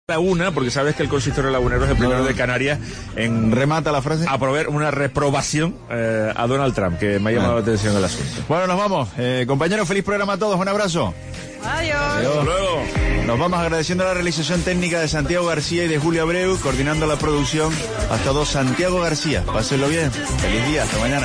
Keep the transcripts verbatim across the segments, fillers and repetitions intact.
Laguna, porque sabes que el consistorio lagunero es el primero no. de Canarias en remata la frase a proveer una reprobación eh, a Donald Trump, que me ha llamado ah. la atención el asunto. Bueno, nos vamos, eh, compañeros, feliz programa a todos, un abrazo. Adiós. Adiós. Luego. Nos vamos agradeciendo la realización técnica de Santiago García y de Julio Abreu, coordinando la producción hasta dos Santiago García. Pásenlo bien, feliz día, hasta mañana.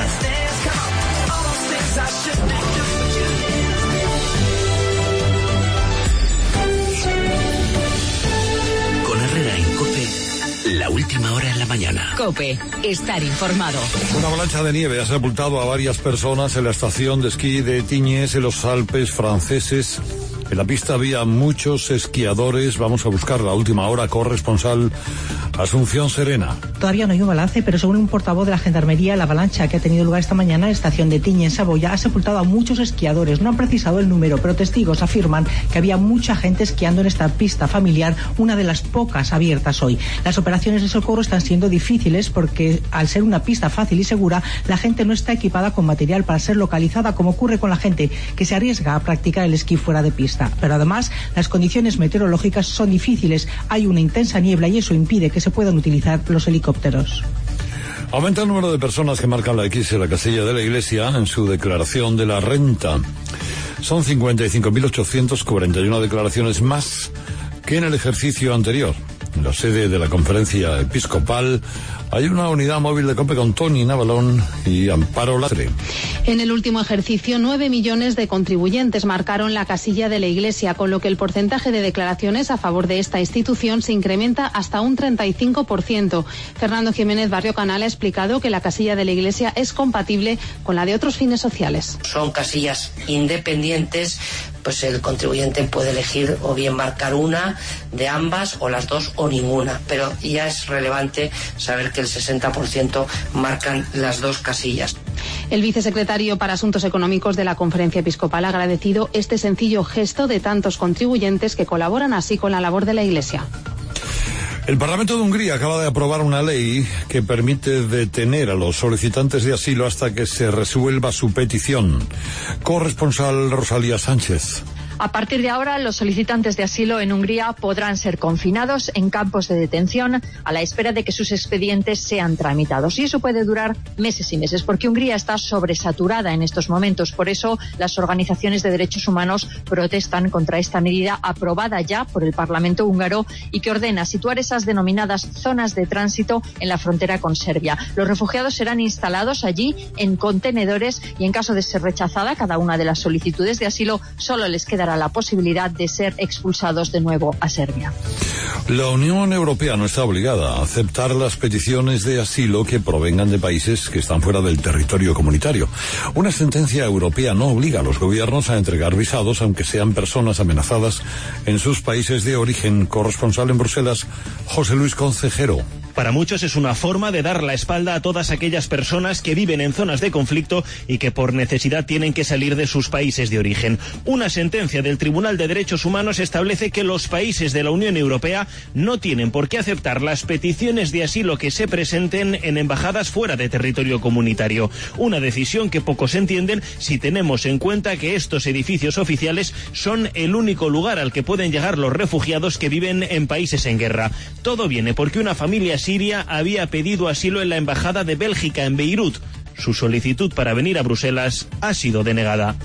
La última hora en la mañana. COPE, estar informado. Una avalancha de nieve ha sepultado a varias personas en la estación de esquí de Tignes, en los Alpes franceses. En la pista había muchos esquiadores. Vamos a buscar la última hora. Corresponsal Asunción Serena. Todavía no hay un balance, pero según un portavoz de la Gendarmería, la avalancha que ha tenido lugar esta mañana en la estación de Tignes, en Saboya, ha sepultado a muchos esquiadores. No han precisado el número, pero testigos afirman que había mucha gente esquiando en esta pista familiar, una de las pocas abiertas hoy. Las operaciones de socorro están siendo difíciles porque, al ser una pista fácil y segura, la gente no está equipada con material para ser localizada, como ocurre con la gente que se arriesga a practicar el esquí fuera de pista. Pero además, las condiciones meteorológicas son difíciles. Hay una intensa niebla y eso impide que se puedan utilizar los helicópteros. Aumenta el número de personas que marcan la X en la casilla de la Iglesia en su declaración de la renta. Son cincuenta y cinco mil ochocientas cuarenta y una declaraciones más que en el ejercicio anterior. En la sede de la Conferencia Episcopal hay una unidad móvil de COPE con Tony Navalón y Amparo Latre. En el último ejercicio, nueve millones de contribuyentes marcaron la casilla de la Iglesia, con lo que el porcentaje de declaraciones a favor de esta institución se incrementa hasta un treinta y cinco por ciento. Fernando Jiménez Barrio Canal ha explicado que la casilla de la Iglesia es compatible con la de otros fines sociales. Son casillas independientes, pues el contribuyente puede elegir o bien marcar una de ambas o las dos o ninguna, pero ya es relevante saber que el sesenta por ciento marcan las dos casillas. El vicesecretario para Asuntos Económicos de la Conferencia Episcopal ha agradecido este sencillo gesto de tantos contribuyentes que colaboran así con la labor de la Iglesia. El Parlamento de Hungría acaba de aprobar una ley que permite detener a los solicitantes de asilo hasta que se resuelva su petición. Corresponsal Rosalía Sánchez. A partir de ahora, los solicitantes de asilo en Hungría podrán ser confinados en campos de detención a la espera de que sus expedientes sean tramitados. Y eso puede durar meses y meses, porque Hungría está sobresaturada en estos momentos. Por eso, las organizaciones de derechos humanos protestan contra esta medida aprobada ya por el Parlamento húngaro y que ordena situar esas denominadas zonas de tránsito en la frontera con Serbia. Los refugiados serán instalados allí en contenedores y, en caso de ser rechazada cada una de las solicitudes de asilo, solo les queda la posibilidad de ser expulsados de nuevo a Serbia. La Unión Europea no está obligada a aceptar las peticiones de asilo que provengan de países que están fuera del territorio comunitario. Una sentencia europea no obliga a los gobiernos a entregar visados, aunque sean personas amenazadas en sus países de origen. Corresponsal en Bruselas, José Luis Concejero. Para muchos es una forma de dar la espalda a todas aquellas personas que viven en zonas de conflicto y que por necesidad tienen que salir de sus países de origen. Una sentencia del Tribunal de Derechos Humanos establece que los países de la Unión Europea no tienen por qué aceptar las peticiones de asilo que se presenten en embajadas fuera de territorio comunitario. Una decisión que pocos entienden si tenemos en cuenta que estos edificios oficiales son el único lugar al que pueden llegar los refugiados que viven en países en guerra. Todo viene porque una familia siria había pedido asilo en la embajada de Bélgica en Beirut. Su solicitud para venir a Bruselas ha sido denegada.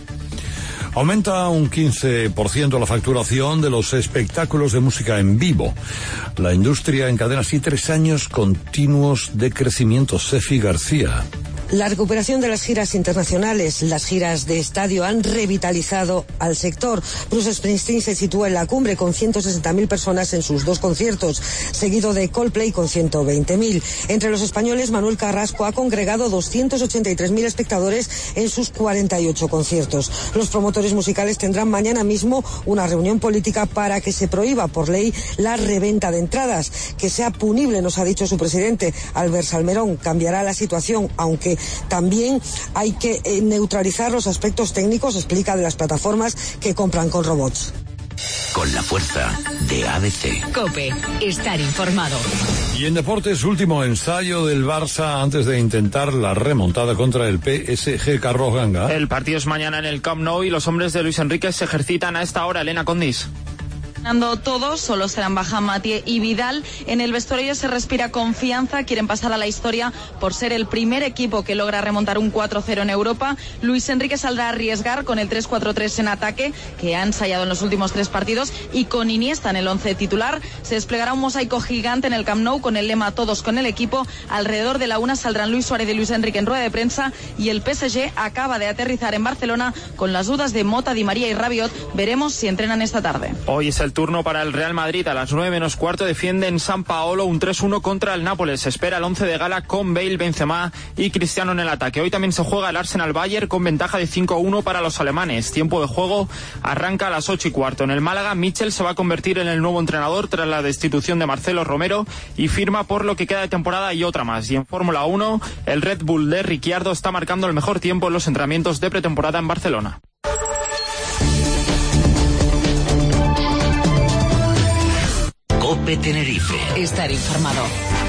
Aumenta un quince por ciento la facturación de los espectáculos de música en vivo. La industria encadena así tres años continuos de crecimiento. Sefi García. La recuperación de las giras internacionales, las giras de estadio han revitalizado al sector. Bruce Springsteen se sitúa en la cumbre con ciento sesenta mil personas en sus dos conciertos, seguido de Coldplay con ciento veinte mil. Entre los españoles, Manuel Carrasco ha congregado doscientos ochenta y tres mil espectadores en sus cuarenta y ocho conciertos. Los promotores musicales tendrán mañana mismo una reunión política para que se prohíba por ley la reventa de entradas, que sea punible, nos ha dicho su presidente, Albert Salmerón. Cambiará la situación, aunque también hay que eh, neutralizar los aspectos técnicos, explica, de las plataformas que compran con robots. Con la fuerza de A B C. COPE, estar informado. Y en deportes, último ensayo del Barça antes de intentar la remontada contra el P S G. Carlos Ganga. El partido es mañana en el Camp Nou y los hombres de Luis Enrique se ejercitan a esta hora. Elena Condis. Todos, solo serán baja Mathieu y Vidal. En el vestuario se respira confianza, quieren pasar a la historia por ser el primer equipo que logra remontar un cuatro cero en Europa. Luis Enrique saldrá a arriesgar con el tres cuatro tres en ataque, que ha ensayado en los últimos tres partidos, y con Iniesta en el once titular. Se desplegará un mosaico gigante en el Camp Nou con el lema "Todos con el equipo". Alrededor de la una saldrán Luis Suárez y Luis Enrique en rueda de prensa, y el P S G acaba de aterrizar en Barcelona con las dudas de Mota, Di María y Rabiot. Veremos si entrenan esta tarde. Hoy es el turno para el Real Madrid. A las nueve menos cuarto defiende en San Paolo un tres uno contra el Nápoles. Se espera el once de gala con Bale, Benzema y Cristiano en el ataque. Hoy también se juega el Arsenal-Bayern con ventaja de cinco uno para los alemanes. Tiempo de juego arranca a las ocho y cuarto. En el Málaga, Michel se va a convertir en el nuevo entrenador tras la destitución de Marcelo Romero y firma por lo que queda de temporada y otra más. Y en Fórmula uno, el Red Bull de Ricciardo está marcando el mejor tiempo en los entrenamientos de pretemporada en Barcelona. COPE Tenerife. Estar informado.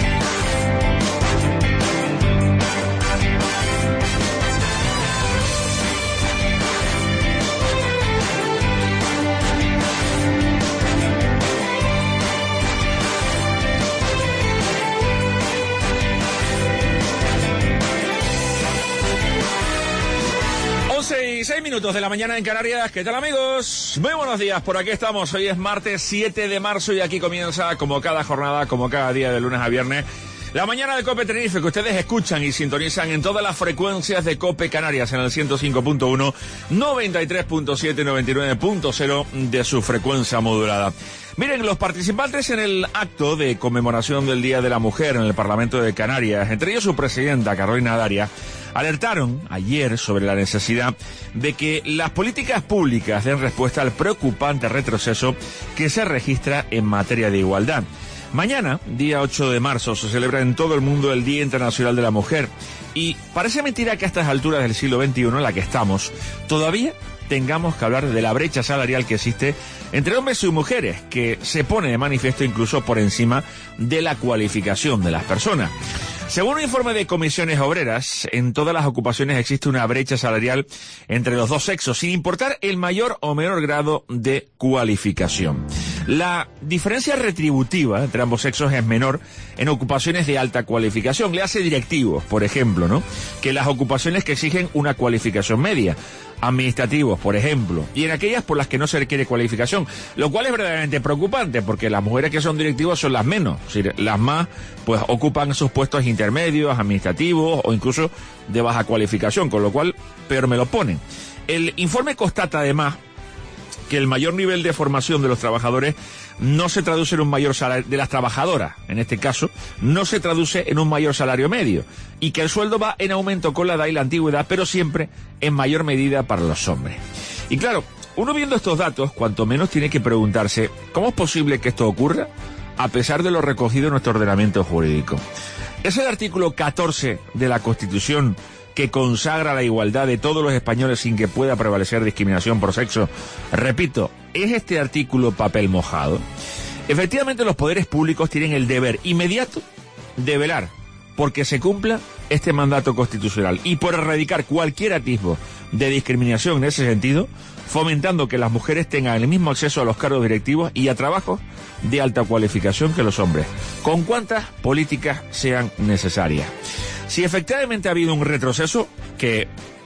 seis minutos de la mañana en Canarias. ¿Qué tal, amigos? Muy buenos días, por aquí estamos. Hoy es martes siete de marzo y aquí comienza, como cada jornada, como cada día de lunes a viernes, la mañana de COPE Tenerife, que ustedes escuchan y sintonizan en todas las frecuencias de COPE Canarias, en el ciento cinco punto uno, noventa y tres punto siete, noventa y nueve punto cero de su frecuencia modulada. Miren, los participantes en el acto de conmemoración del Día de la Mujer en el Parlamento de Canarias, entre ellos su presidenta, Carolina Darias, alertaron ayer sobre la necesidad de que las políticas públicas den respuesta al preocupante retroceso que se registra en materia de igualdad. Mañana, día ocho de marzo, se celebra en todo el mundo el Día Internacional de la Mujer. Y parece mentira que a estas alturas del siglo veintiuno en la que estamos, todavía tengamos que hablar de la brecha salarial que existe entre hombres y mujeres, que se pone de manifiesto incluso por encima de la cualificación de las personas. Según un informe de Comisiones Obreras, en todas las ocupaciones existe una brecha salarial entre los dos sexos, sin importar el mayor o menor grado de cualificación. La diferencia retributiva entre ambos sexos es menor en ocupaciones de alta cualificación. Le hace directivos, por ejemplo, ¿no?, que las ocupaciones que exigen una cualificación media. Administrativos, por ejemplo, y en aquellas por las que no se requiere cualificación, lo cual es verdaderamente preocupante, porque las mujeres que son directivos son las menos, es decir, las más pues ocupan esos puestos intermedios, administrativos o incluso de baja cualificación, con lo cual peor me lo ponen. El informe constata además que el mayor nivel de formación de los trabajadores no se traduce en un mayor salario, de las trabajadoras, en este caso, no se traduce en un mayor salario medio, y que el sueldo va en aumento con la edad y la antigüedad, pero siempre en mayor medida para los hombres. Y claro, uno viendo estos datos, cuanto menos tiene que preguntarse, ¿cómo es posible que esto ocurra a pesar de lo recogido en nuestro ordenamiento jurídico? Es el artículo catorce de la Constitución que consagra la igualdad de todos los españoles sin que pueda prevalecer discriminación por sexo. Repito, ¿es este artículo papel mojado? Efectivamente, los poderes públicos tienen el deber inmediato de velar porque se cumpla este mandato constitucional y por erradicar cualquier atisbo de discriminación en ese sentido, fomentando que las mujeres tengan el mismo acceso a los cargos directivos y a trabajos de alta cualificación que los hombres, con cuantas políticas sean necesarias. Si efectivamente ha habido un retroceso, que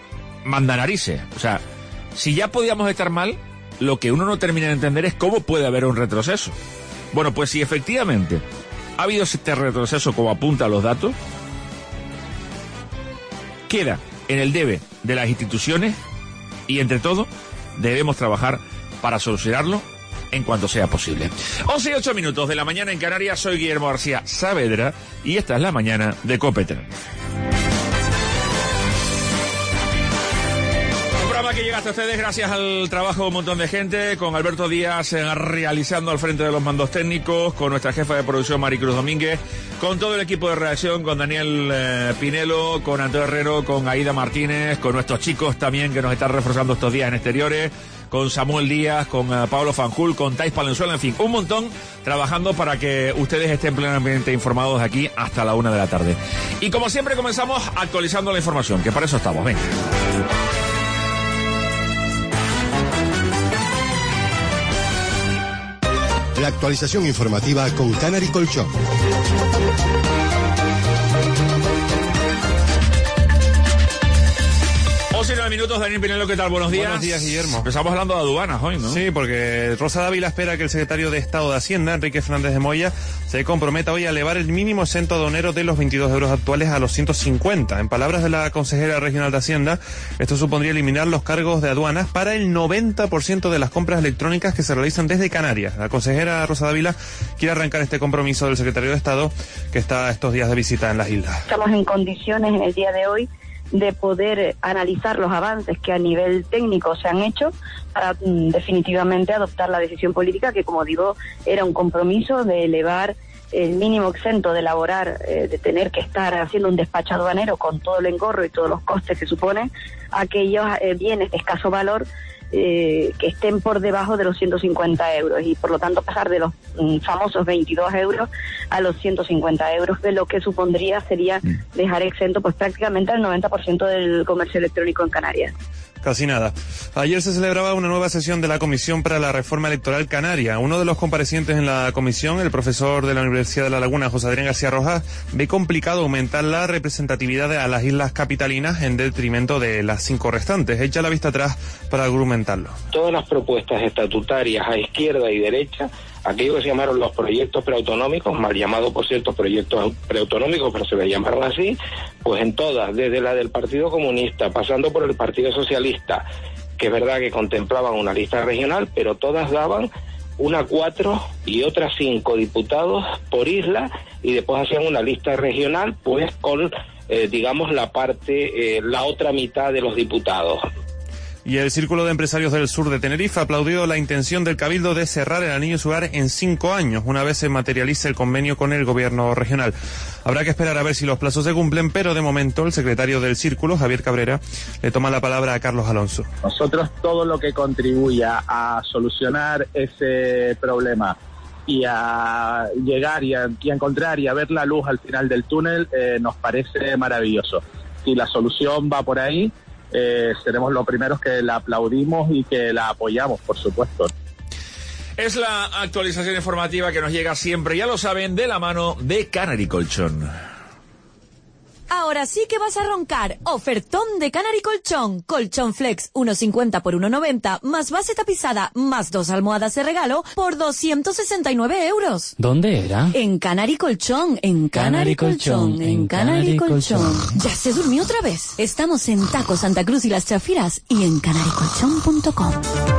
manda narices, o sea, si ya podíamos estar mal, lo que uno no termina de entender es cómo puede haber un retroceso. Bueno, pues si efectivamente ha habido este retroceso como apuntan los datos, queda en el debe de las instituciones y entre todos debemos trabajar para solucionarlo en cuanto sea posible. once y ocho minutos de la mañana en Canarias. Soy Guillermo García Saavedra y esta es la mañana de COPE Tenerife. Un programa que llega hasta ustedes gracias al trabajo de un montón de gente, con Alberto Díaz eh, realizando al frente de los mandos técnicos, con nuestra jefa de producción Maricruz Domínguez, con todo el equipo de redacción, con Daniel eh, Pinelo, con Antonio Herrero, con Aida Martínez, con nuestros chicos también que nos están reforzando estos días en exteriores, con Samuel Díaz, con uh, Pablo Fanjul, con Thais Palenzuela, en fin, un montón trabajando para que ustedes estén plenamente informados aquí hasta la una de la tarde. Y como siempre comenzamos actualizando la información, que para eso estamos. Venga. La actualización informativa con Canary Colchón. once y nueve minutos, Daniel Pinelo, ¿qué tal? Buenos días. Buenos días, Guillermo. Empezamos hablando de aduanas hoy, ¿no? Sí, porque Rosa Dávila espera que el secretario de Estado de Hacienda, Enrique Fernández de Moya, se comprometa hoy a elevar el mínimo exento aduanero de los veintidós euros actuales a los ciento cincuenta. En palabras de la consejera regional de Hacienda, esto supondría eliminar los cargos de aduanas para el noventa por ciento de las compras electrónicas que se realizan desde Canarias. La consejera Rosa Dávila quiere arrancar este compromiso del secretario de Estado, que está estos días de visita en las islas. Estamos en condiciones en el día de hoy de poder analizar los avances que a nivel técnico se han hecho para mm, definitivamente adoptar la decisión política que, como digo, era un compromiso de elevar el mínimo exento de elaborar, eh, de tener que estar haciendo un despacho aduanero con todo el engorro y todos los costes que suponen aquellos eh, bienes de escaso valor eh, que estén por debajo de los ciento cincuenta euros y por lo tanto pasar de los mm, famosos veintidós euros a los ciento cincuenta euros, de lo que supondría sería dejar exento pues prácticamente al noventa por ciento del comercio electrónico en Canarias. Casi nada. Ayer se celebraba una nueva sesión de la Comisión para la Reforma Electoral Canaria. Uno de los comparecientes en la comisión, el profesor de la Universidad de La Laguna, José Adrián García Rojas, ve complicado aumentar la representatividad de a las islas capitalinas en detrimento de las cinco restantes. Echa la vista atrás para argumentarlo. Todas las propuestas estatutarias a izquierda y derecha, aquello que se llamaron los proyectos preautonómicos, mal llamados por cierto proyectos preautonómicos, pero se les llamaron así, pues en todas, desde la del Partido Comunista, pasando por el Partido Socialista, que es verdad que contemplaban una lista regional, pero todas daban una cuatro y otras cinco diputados por isla, y después hacían una lista regional, pues con, eh, digamos, la parte, eh, la otra mitad de los diputados. Y el Círculo de Empresarios del Sur de Tenerife aplaudió la intención del Cabildo de cerrar el Anillo Sugar en cinco años, una vez se materialice el convenio con el gobierno regional. Habrá que esperar a ver si los plazos se cumplen, pero de momento el secretario del Círculo, Javier Cabrera, le toma la palabra a Carlos Alonso. Nosotros todo lo que contribuya a solucionar ese problema y a llegar y a, y a encontrar y a ver la luz al final del túnel eh, nos parece maravilloso. Si la solución va por ahí, Eh, seremos los primeros que la aplaudimos y que la apoyamos, por supuesto. Es la actualización informativa que nos llega siempre, ya lo saben, de la mano de Canary Colchón. Ahora sí que vas a roncar. Ofertón de Canary Colchón. Colchón Flex uno cincuenta por uno noventa, más base tapizada, más dos almohadas de regalo por doscientos sesenta y nueve euros. ¿Dónde era? En Canary Colchón, en Canary, Canary Colchón, Colchón, en Canary, Canary Colchón. Colchón. ¿Ya se durmió otra vez? Estamos en Taco Santa Cruz y Las Chafiras y en canary colchón punto com.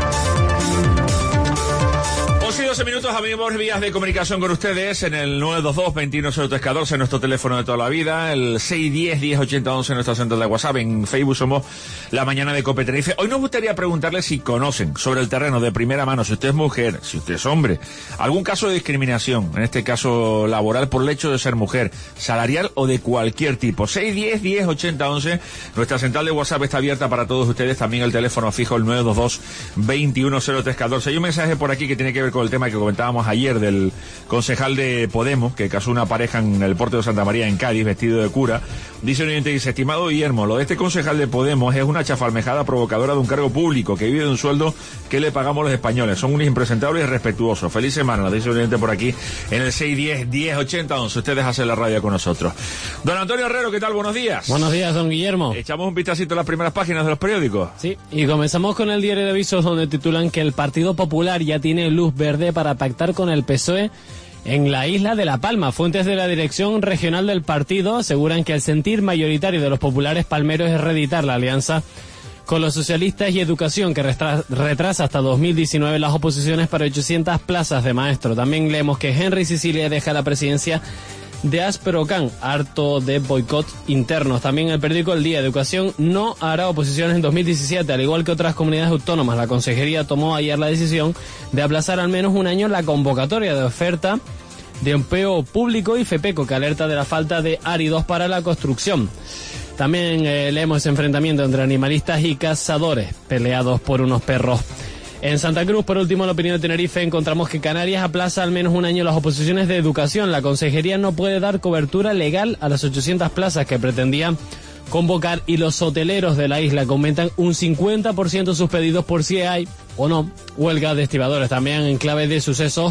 once y doce minutos, abrimos vías de comunicación con ustedes en el nueve dos dos, veintiuno cero tres catorce, nuestro teléfono de toda la vida, el seis diez, diez ochenta once, nuestra central de WhatsApp. En Facebook somos La Mañana de Cope Tenerife. Hoy nos gustaría preguntarle si conocen sobre el terreno de primera mano, si usted es mujer, si usted es hombre, algún caso de discriminación, en este caso laboral por el hecho de ser mujer, salarial o de cualquier tipo. seis diez, diez ochenta once, nuestra central de WhatsApp está abierta para todos ustedes, también el teléfono fijo, el nueve dos dos, veintiuno cero tres catorce. Hay un mensaje por aquí que tiene que ver con el tema que comentábamos ayer del concejal de Podemos, que casó una pareja en el puerto de Santa María en Cádiz, vestido de cura. Dice un oyente, dice: estimado Guillermo, lo de este concejal de Podemos es una chafalmejada provocadora de un cargo público que vive de un sueldo que le pagamos los españoles. Son unos impresentables y irrespetuosos. Feliz semana, nos dice un oyente por aquí en el seis diez, diez ochenta once. Ustedes hacen la radio con nosotros. Don Antonio Herrero, ¿qué tal? Buenos días. Buenos días, don Guillermo. Echamos un vistacito a las primeras páginas de los periódicos. Sí, y comenzamos con el diario de Avisos, donde titulan que el Partido Popular ya tiene luz verde para pactar con el P S O E en la isla de La Palma. Fuentes de la dirección regional del partido aseguran que el sentir mayoritario de los populares palmeros es reeditar la alianza con los socialistas y educación, que retrasa hasta dos mil diecinueve las oposiciones para ochocientas plazas de maestro. También leemos que Henry Sicilia deja la presidencia de Asprocan, harto de boicot internos. También el periódico El Día, Educación no hará oposiciones en dos mil diecisiete, al igual que otras comunidades autónomas. La consejería tomó ayer la decisión de aplazar al menos un año la convocatoria de oferta de empleo público y FEPECO, que alerta de la falta de áridos para la construcción. También eh, leemos ese enfrentamiento entre animalistas y cazadores, peleados por unos perros. En Santa Cruz, por último, en la opinión de Tenerife, encontramos que Canarias aplaza al menos un año las oposiciones de educación. La consejería no puede dar cobertura legal a las ochocientas plazas que pretendían convocar, y los hoteleros de la isla comentan un cincuenta por ciento sus pedidos por si hay o no huelga de estibadores. También en clave de sucesos,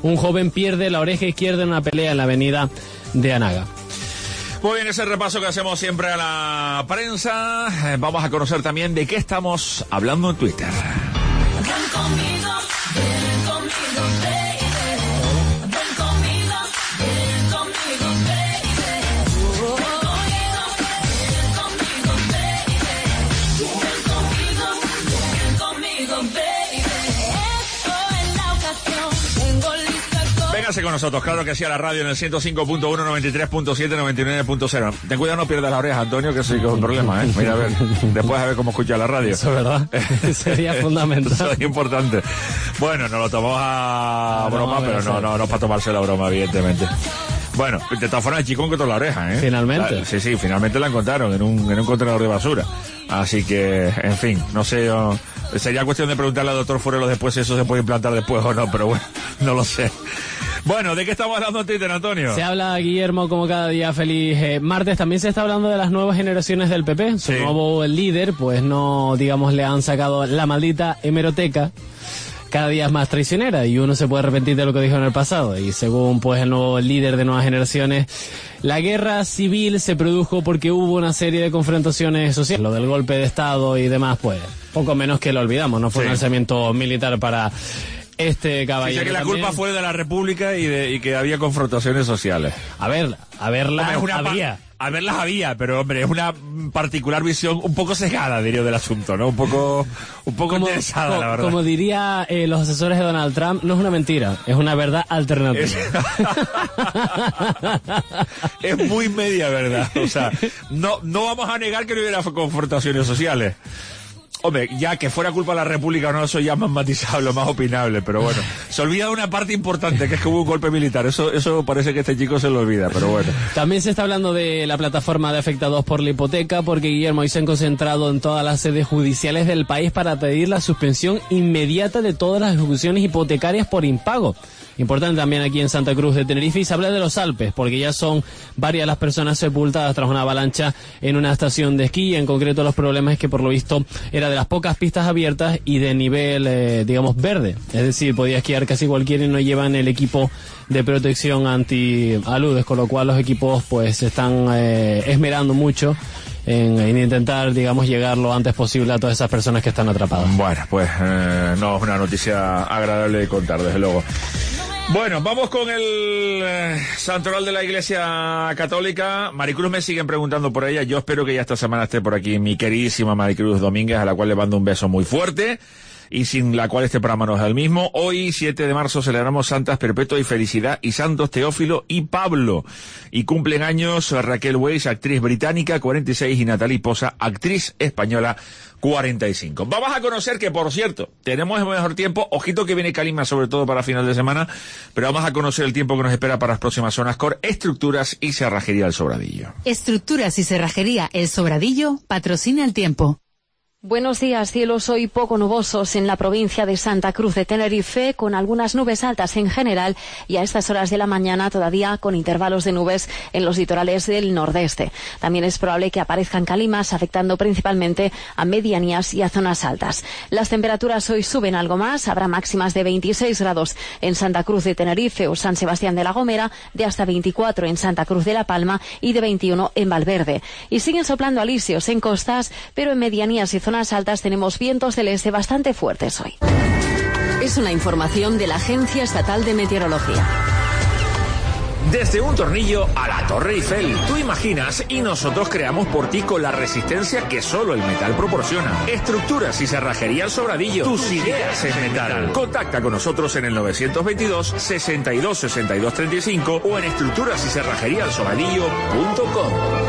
un joven pierde la oreja izquierda en una pelea en la avenida de Anaga. Muy bien, ese repaso que hacemos siempre a la prensa. Eh, vamos a conocer también de qué estamos hablando en Twitter. Ven conmigo, ven conmigo, baby. Ven conmigo, ven conmigo, baby. Ven conmigo, ven conmigo, ven conmigo, baby. Esto es la ocasión, tengo lista todo. Véngase con nosotros, claro que sí, a la radio en el ciento cinco punto uno, noventa y tres punto siete, noventa y nueve punto cero. Ten cuidado, no pierdas la oreja, Antonio, que sí que es un problema, ¿eh? Mira, a ver, después a ver cómo escucha la radio. Eso es verdad. Sería fundamental. Eso es importante. Bueno, nos lo tomamos a broma, pero no, no, no es para tomarse la broma, evidentemente. Bueno, de todas formas el chico encontró la oreja, ¿eh? Finalmente. La, sí, sí, finalmente la encontraron en un, en un contenedor de basura. Así que, en fin, no sé, yo, sería cuestión de preguntarle al doctor Forero después si eso se puede implantar después o no, pero bueno, no lo sé. Bueno, ¿de qué estamos hablando en Twitter, Antonio? Se habla, Guillermo, como cada día, feliz eh, martes. También se está hablando de las nuevas generaciones del P P. Su Sí. nuevo líder, pues no, digamos, le han sacado la maldita hemeroteca. Cada día es más traicionera y uno se puede arrepentir de lo que dijo en el pasado. Y según pues el nuevo líder de Nuevas Generaciones, la guerra civil se produjo porque hubo una serie de confrontaciones sociales. Lo del golpe de Estado y demás, pues poco menos que lo olvidamos. No fue Sí. un alzamiento militar para este caballero. Dice que la también. culpa fue de la República y, de, y que había confrontaciones sociales. A ver, a verla Hombre, es una pa- había. A verlas había, pero hombre, es una particular visión un poco sesgada, diría, del asunto, ¿no? Un poco, un poco Como, interesada, co- la verdad. como diría eh, los asesores de Donald Trump, no es una mentira, es una verdad alternativa. Es muy media verdad. O sea, no, no vamos a negar que no hubiera confrontaciones sociales. Hombre, ya que fuera culpa de la República o no, eso ya es más matizable, más opinable, pero bueno. Se olvida una parte importante, que es que hubo un golpe militar. Eso, eso parece que este chico se lo olvida, pero bueno. También se está hablando de la plataforma de afectados por la hipoteca, porque Guillermo hoy se han concentrado en todas las sedes judiciales del país para pedir la suspensión inmediata de todas las ejecuciones hipotecarias por impago. Importante también aquí en Santa Cruz de Tenerife, y se habla de los Alpes, porque ya son varias las personas sepultadas tras una avalancha en una estación de esquí. En concreto, los problemas es que por lo visto era de las pocas pistas abiertas y de nivel, eh, digamos, verde. Es decir, podía esquiar casi cualquiera y no llevan el equipo de protección anti-aludes, con lo cual los equipos pues se están eh, esmerando mucho en, en intentar, digamos, llegar lo antes posible a todas esas personas que están atrapadas. Bueno, pues eh, no es una noticia agradable de contar, desde luego. Bueno, vamos con el eh, santoral de la Iglesia Católica. Maricruz, me siguen preguntando por ella. Yo espero que ya esta semana esté por aquí mi queridísima Maricruz Domínguez, a la cual le mando un beso muy fuerte, y sin la cual este programa no es el mismo. Hoy, siete de marzo, celebramos Santas Perpetua y Felicidad y Santos Teófilo y Pablo. Y cumplen años Raquel Weisz, actriz británica, cuarenta y seis, y Natalie Poza, actriz española, cuarenta y cinco. Vamos a conocer que, por cierto, tenemos el mejor tiempo. Ojito que viene Calima, sobre todo para final de semana, pero vamos a conocer el tiempo que nos espera para las próximas zonas con Estructuras y Cerrajería El Sobradillo. Estructuras y Cerrajería El Sobradillo patrocina el tiempo. Buenos días, cielos hoy poco nubosos en la provincia de Santa Cruz de Tenerife, con algunas nubes altas en general y a estas horas de la mañana todavía con intervalos de nubes en los litorales del nordeste. También es probable que aparezcan calimas afectando principalmente a medianías y a zonas altas. Las temperaturas hoy suben algo más, habrá máximas de veintiséis grados en Santa Cruz de Tenerife o San Sebastián de la Gomera, de hasta veinticuatro en Santa Cruz de la Palma y de veintiuno en Valverde. Y siguen soplando alisios en costas, pero en medianías y zonas altas tenemos vientos del este bastante fuertes hoy. Es una información de la Agencia Estatal de Meteorología. Desde un tornillo a la Torre Eiffel, tú imaginas y nosotros creamos por ti con la resistencia que solo el metal proporciona. Estructuras y Cerrajería El Sobradillo, tus ideas en metal. Contacta con nosotros en el novecientos veintidós, sesenta y dos, sesenta y dos, treinta y cinco o en estructuras y cerrajería el sobradillo punto com.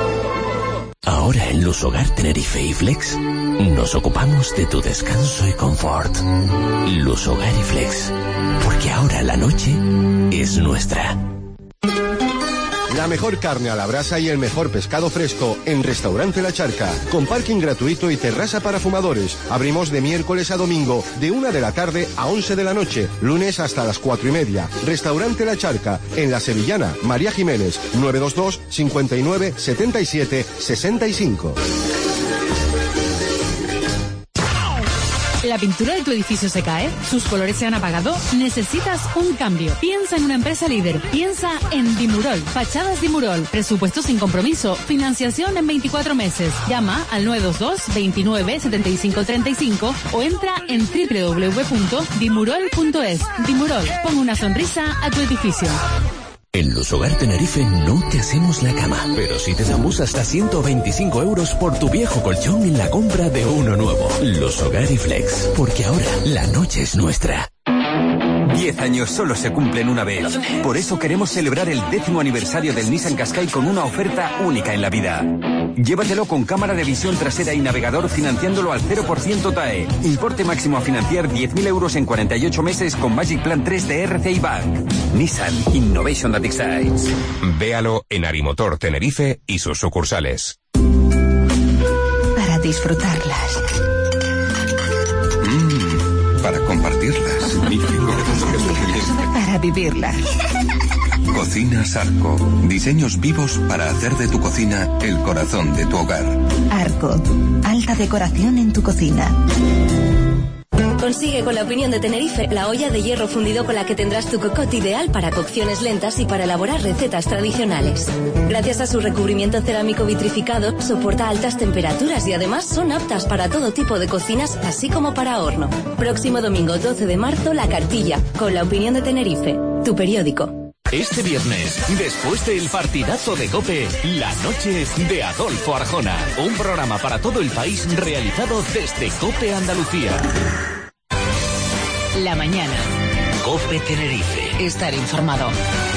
Ahora en Luz Hogar Tenerife y Flex nos ocupamos de tu descanso y confort. Luz Hogar y Flex, porque ahora la noche es nuestra. La mejor carne a la brasa y el mejor pescado fresco en Restaurante La Charca, con parking gratuito y terraza para fumadores. Abrimos de miércoles a domingo, de una de la tarde a once de la noche, lunes hasta las cuatro y media. Restaurante La Charca, en La Sevillana, María Jiménez, nueve dos dos, cincuenta y nueve, setenta y siete, sesenta y cinco. ¿La pintura de tu edificio se cae? ¿Sus colores se han apagado? ¿Necesitas un cambio? Piensa en una empresa líder. Piensa en Dimurol. Fachadas Dimurol. Presupuesto sin compromiso. Financiación en veinticuatro meses. Llama al nueve dos dos, veintinueve, setenta y cinco treinta y cinco o entra en doble u doble u doble u punto dimurol punto es. Dimurol, pon una sonrisa a tu edificio. En Lusogar Tenerife no te hacemos la cama, pero sí te damos hasta ciento veinticinco euros por tu viejo colchón en la compra de uno nuevo. Lusogar y Flex, porque ahora la noche es nuestra. Diez años solo se cumplen una vez. Por eso queremos celebrar el décimo aniversario del Nissan Qashqai con una oferta única en la vida. Llévatelo con cámara de visión trasera y navegador financiándolo al cero por ciento T A E. Importe máximo a financiar diez mil euros en cuarenta y ocho meses con Magic Plan tres de R C I Bank. Nissan Innovation that excites. Véalo en Arimotor Tenerife y sus sucursales. Para disfrutarlas. Mm, para compartirlas. Para vivirlas. Cocinas Arco. Diseños vivos para hacer de tu cocina el corazón de tu hogar. Arco. Alta decoración en tu cocina. Consigue con La Opinión de Tenerife la olla de hierro fundido con la que tendrás tu cocotte ideal para cocciones lentas y para elaborar recetas tradicionales. Gracias a su recubrimiento cerámico vitrificado, soporta altas temperaturas y además son aptas para todo tipo de cocinas, así como para horno. Próximo domingo doce de marzo, La Cartilla, con La Opinión de Tenerife, tu periódico. Este viernes, después del partidazo de COPE, la noche de Adolfo Arjona. Un programa para todo el país realizado desde COPE Andalucía. La mañana. COPE Tenerife. Estar informado.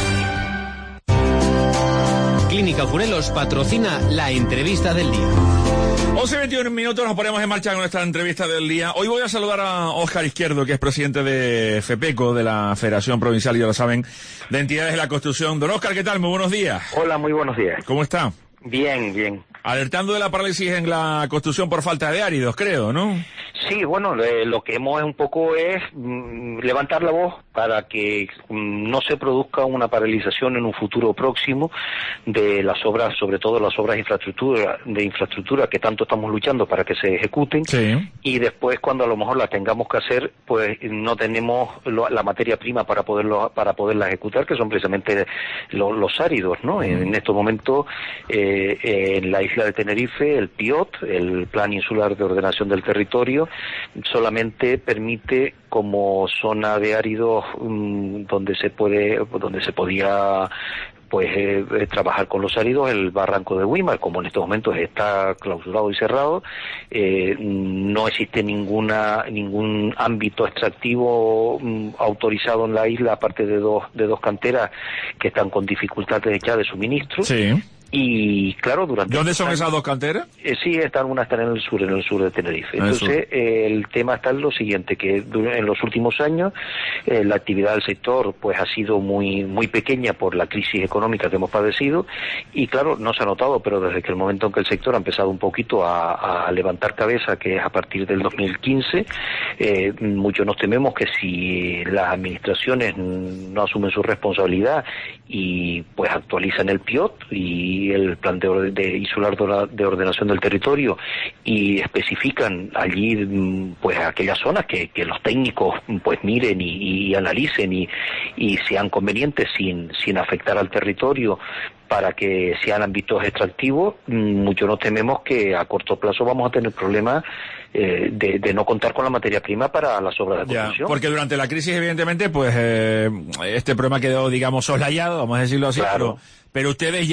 Clínica Curelos patrocina la entrevista del día. once y veintiuno minutos, nos ponemos en marcha con nuestra entrevista del día. Hoy voy a saludar a Óscar Izquierdo, que es presidente de FEPECO, de la Federación Provincial, ya lo saben, de Entidades de la Construcción. Don Óscar, ¿qué tal? Muy buenos días. Hola, muy buenos días. ¿Cómo está? Bien, bien. Alertando de la parálisis en la construcción por falta de áridos, creo, ¿no? Sí, bueno, eh, lo que hemos un poco es mm, levantar la voz para que mm, no se produzca una paralización en un futuro próximo de las obras, sobre todo las obras de infraestructura, de infraestructura que tanto estamos luchando para que se ejecuten. Sí. Y después, cuando a lo mejor las tengamos que hacer, pues no tenemos lo, la materia prima para poderlo para poderla ejecutar, que son precisamente lo, los áridos, ¿no? En, en estos momentos, eh, en la isla de Tenerife, el P I O T, el Plan Insular de Ordenación del Territorio, solamente permite como zona de áridos um, donde se puede, donde se podía pues eh, trabajar con los áridos el barranco de Güímar, como en estos momentos está clausurado y cerrado. Eh, no existe ninguna ningún ámbito extractivo um, autorizado en la isla, aparte de dos de dos canteras que están con dificultades ya de suministro. Sí. Y claro, durante... ¿Dónde son esas dos canteras? Eh, sí, están, una está en el sur, en el sur de Tenerife. Entonces, eh, el tema está en lo siguiente, que en los últimos años eh, la actividad del sector pues ha sido muy muy pequeña por la crisis económica que hemos padecido y claro, no se ha notado, pero desde que el momento en que el sector ha empezado un poquito a, a levantar cabeza, que es a partir del dos mil quince, eh, muchos nos tememos que si las administraciones no asumen su responsabilidad y pues actualizan el P I O T y el plan de, de insular de ordenación del territorio y especifican allí pues aquellas zonas que, que los técnicos pues miren y, y analicen y, y sean convenientes sin, sin afectar al territorio para que sean ámbitos extractivos, mucho nos tememos que a corto plazo vamos a tener problemas eh, de, de no contar con la materia prima para las obras de construcción. Ya, porque durante la crisis, evidentemente, pues eh, este problema quedó, digamos, soslayado, vamos a decirlo así, claro. pero, pero ustedes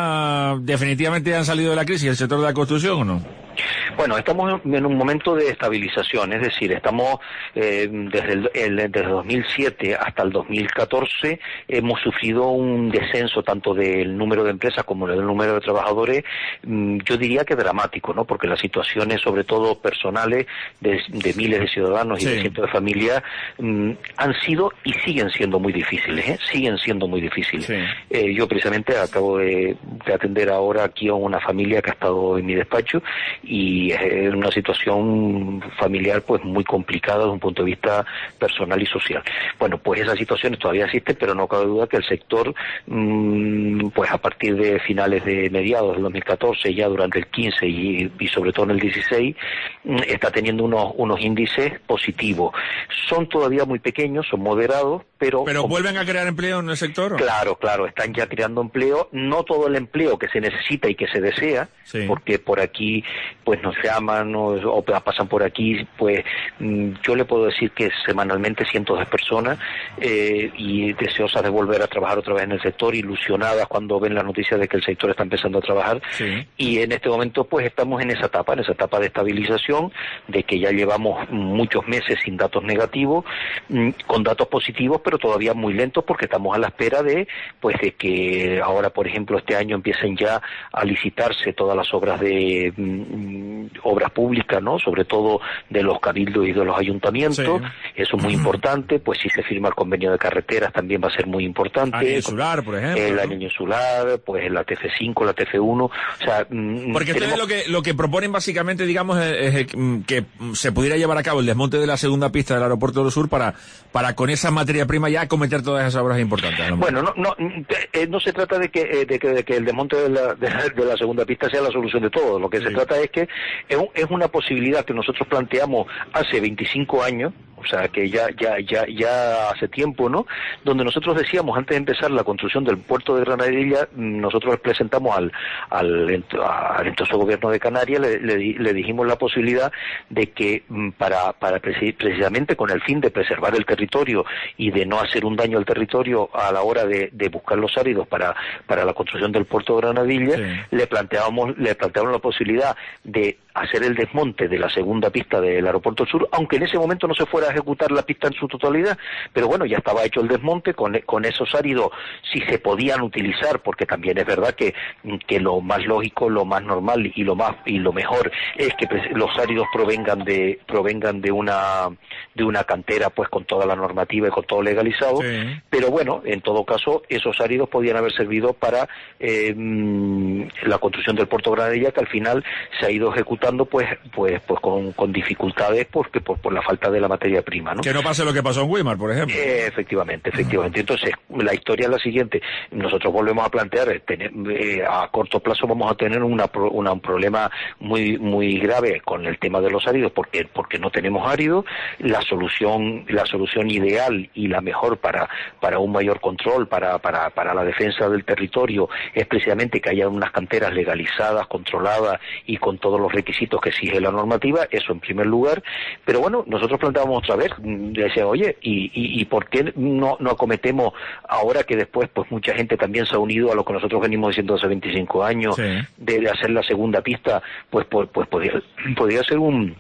ya definitivamente han salido de la crisis, el sector de la construcción, ¿o no? Bueno, estamos en un momento de estabilización, es decir, estamos eh, desde el, el desde dos mil siete hasta el dos mil catorce hemos sufrido un descenso tanto del número de empresas como del número de trabajadores, mmm, yo diría que dramático, ¿no? Porque las situaciones, sobre todo personales, de, de miles de ciudadanos y sí. de cientos de familias, mmm, han sido y siguen siendo muy difíciles, ¿eh? Siguen siendo muy difíciles. Sí. Eh, yo precisamente acabo de que atender ahora aquí a una familia que ha estado en mi despacho y es una situación familiar pues muy complicada desde un punto de vista personal y social. Bueno, pues esas situaciones todavía existen, pero no cabe duda que el sector, mmm, pues a partir de finales de mediados del dos mil catorce, ya durante el quince y, y sobre todo en el dieciséis, mmm, está teniendo unos, unos índices positivos. Son todavía muy pequeños, son moderados, pero... ¿Pero vuelven a crear empleo en el sector? Claro, claro, están ya creando empleo, no todo el empleo que se necesita y que se desea, sí. Porque por aquí pues nos llaman o, o pasan por aquí, pues mmm, yo le puedo decir que semanalmente cientos de personas eh, y deseosas de volver a trabajar otra vez en el sector, ilusionadas cuando ven las noticias de que el sector está empezando a trabajar, sí. Y en este momento pues estamos en esa etapa, en esa etapa de estabilización, de que ya llevamos muchos meses sin datos negativos, mmm, con datos positivos, pero todavía muy lentos porque estamos a la espera de pues de que ahora, por ejemplo, este año empiecen ya a licitarse todas las obras de mm, obras públicas, ¿no? Sobre todo de los cabildos y de los ayuntamientos. Sí. Eso es muy importante, pues si se firma el convenio de carreteras también va a ser muy importante. Anillo insular, por ejemplo. El ¿no? anillo insular, pues la T F cinco, la T F uno, o sea... Mm, porque tenemos... ustedes lo que, lo que proponen básicamente, digamos, es, es que se pudiera llevar a cabo el desmonte de la segunda pista del aeropuerto del sur para, para con esa materia prima ya acometer todas esas obras importantes. ¿No? Bueno, no, no, eh, no se trata de que, de que, de que el desmonte de la, de, de la segunda pista sea la solución de todo. Lo que sí. se trata es que es, un, es una posibilidad que nosotros planteamos hace veinticinco años, o sea que ya ya ya ya hace tiempo, ¿no? Donde nosotros decíamos antes de empezar la construcción del puerto de Granadilla, nosotros presentamos al al, al entonces gobierno de Canarias, le, le, le dijimos la posibilidad de que para para precisamente con el fin de preservar el territorio y de no hacer un daño al territorio a la hora de, de buscar los áridos para para la construcción del puerto de Granadilla, sí. le planteábamos le planteamos la posibilidad de hacer el desmonte de la segunda pista del aeropuerto sur, aunque en ese momento no se fuera a ejecutar la pista en su totalidad, pero bueno, ya estaba hecho el desmonte, con, con esos áridos si se podían utilizar, porque también es verdad que, que lo más lógico, lo más normal y lo más y lo mejor es que los áridos provengan de provengan de una de una cantera pues con toda la normativa y con todo legalizado, sí. Pero bueno, en todo caso esos áridos podían haber servido para eh, la construcción del puerto Granadilla, que al final se ha ido ejecutando pues pues pues con, con dificultades porque por, por la falta de la materia prima, ¿no? Que no pase lo que pasó en Weimar, por ejemplo. Eh, efectivamente, efectivamente. Entonces, la historia es la siguiente. Nosotros volvemos a plantear, tener, eh, a corto plazo vamos a tener una, una, un problema muy muy grave con el tema de los áridos, porque porque no tenemos áridos. La solución la solución ideal y la mejor para para un mayor control, para para para la defensa del territorio, es precisamente que haya unas canteras legalizadas, controladas y con todos los requisitos que exige la normativa, eso en primer lugar. Pero bueno, nosotros planteábamos otra vez, decía, oye, ¿y, y, y por qué no, no acometemos ahora que después pues mucha gente también se ha unido a lo que nosotros venimos diciendo hace veinticinco años, sí. de, de hacer la segunda pista, pues pues, pues podría, podría ser un,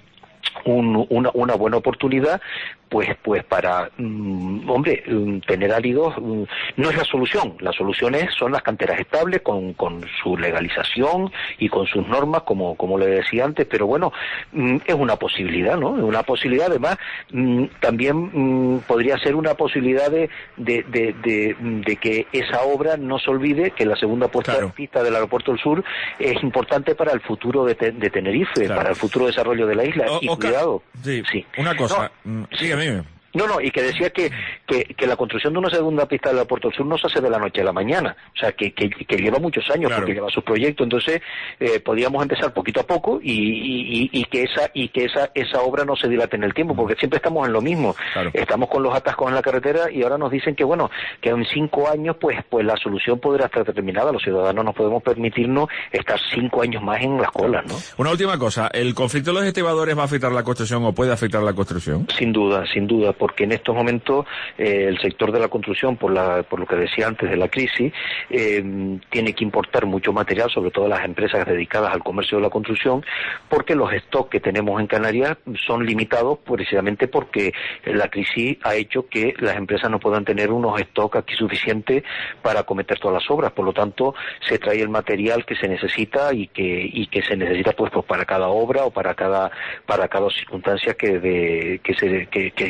un una, una buena oportunidad pues pues para mm, hombre mm, tener áridos mm, no es la solución, la solución es son las canteras estables con, con su legalización y con sus normas como como le decía antes, pero bueno, mm, es una posibilidad, ¿no? Es una posibilidad. Además mm, también mm, podría ser una posibilidad de de, de de de que esa obra no se olvide que la segunda puesta claro. de pista del aeropuerto del sur es importante para el futuro de, de Tenerife, claro. para el futuro desarrollo de la isla. O, y Oscar, cuidado sí, sí, una cosa, no, sígueme. No, no, y que decía que, que, que la construcción de una segunda pista del aeropuerto del sur no se hace de la noche a la mañana, o sea, que, que, que lleva muchos años, claro. porque lleva sus proyectos, entonces eh, podríamos empezar poquito a poco y, y, y que esa y que esa esa obra no se dilate en el tiempo, porque siempre estamos en lo mismo, claro. estamos con los atascos en la carretera y ahora nos dicen que bueno, que en cinco años pues pues la solución podrá estar determinada, los ciudadanos no podemos permitirnos estar cinco años más en las colas, ¿no? Una última cosa, ¿el conflicto de los estibadores va a afectar la construcción o puede afectar la construcción? Sin duda, sin duda, porque en estos momentos Eh, el sector de la construcción, por la por lo que decía antes de la crisis, eh, tiene que importar mucho material, sobre todo las empresas dedicadas al comercio de la construcción, porque los stocks que tenemos en Canarias son limitados precisamente porque la crisis ha hecho que las empresas no puedan tener unos stocks aquí suficientes para acometer todas las obras. Por lo tanto, se trae el material que se necesita y que y que se necesita pues, pues para cada obra o para cada para cada circunstancia que de, que se que, que, que se presenta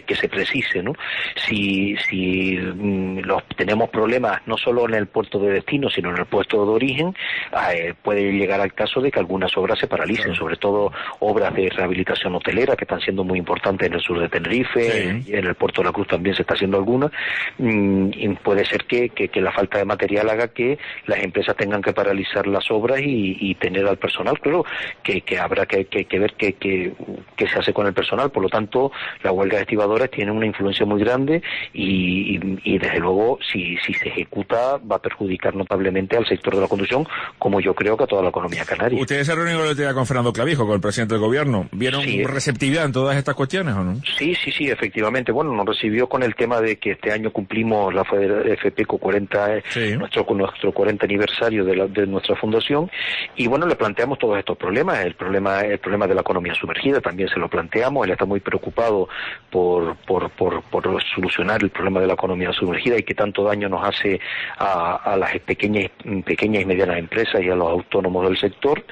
precise, ¿no? Si, si mm, los, tenemos problemas no solo en el puerto de destino, sino en el puerto de origen, eh, puede llegar al caso de que algunas obras se paralicen, claro. sobre todo obras de rehabilitación hotelera que están siendo muy importantes en el sur de Tenerife, sí. en el puerto de la Cruz también se está haciendo alguna, mm, y puede ser que, que, que la falta de material haga que las empresas tengan que paralizar las obras y, y tener al personal, claro, que, que habrá que, que, que ver qué que, que se hace con el personal. Por lo tanto, la huelga de estibadores tiene una influencia muy grande y, y, y desde luego, si, si se ejecuta, va a perjudicar notablemente al sector de la construcción, como yo creo que a toda la economía canaria. ¿Ustedes se reunieron el otro día con Fernando Clavijo, con el presidente del gobierno? ¿Vieron sí. receptividad en todas estas cuestiones o no? Sí, sí, sí, efectivamente. Bueno, nos recibió con el tema de que este año cumplimos la F P con cuarenta, sí. nuestro, nuestro cuarenta aniversario de, la, de nuestra fundación, y bueno, le planteamos todos estos problemas, el problema, el problema de la economía sumergida también se lo planteamos. Él está muy preocupado por, por, por, por solucionar el problema de la economía sumergida y que tanto daño nos hace a, a las pequeñas, pequeñas y medianas empresas y a los autónomos del sector.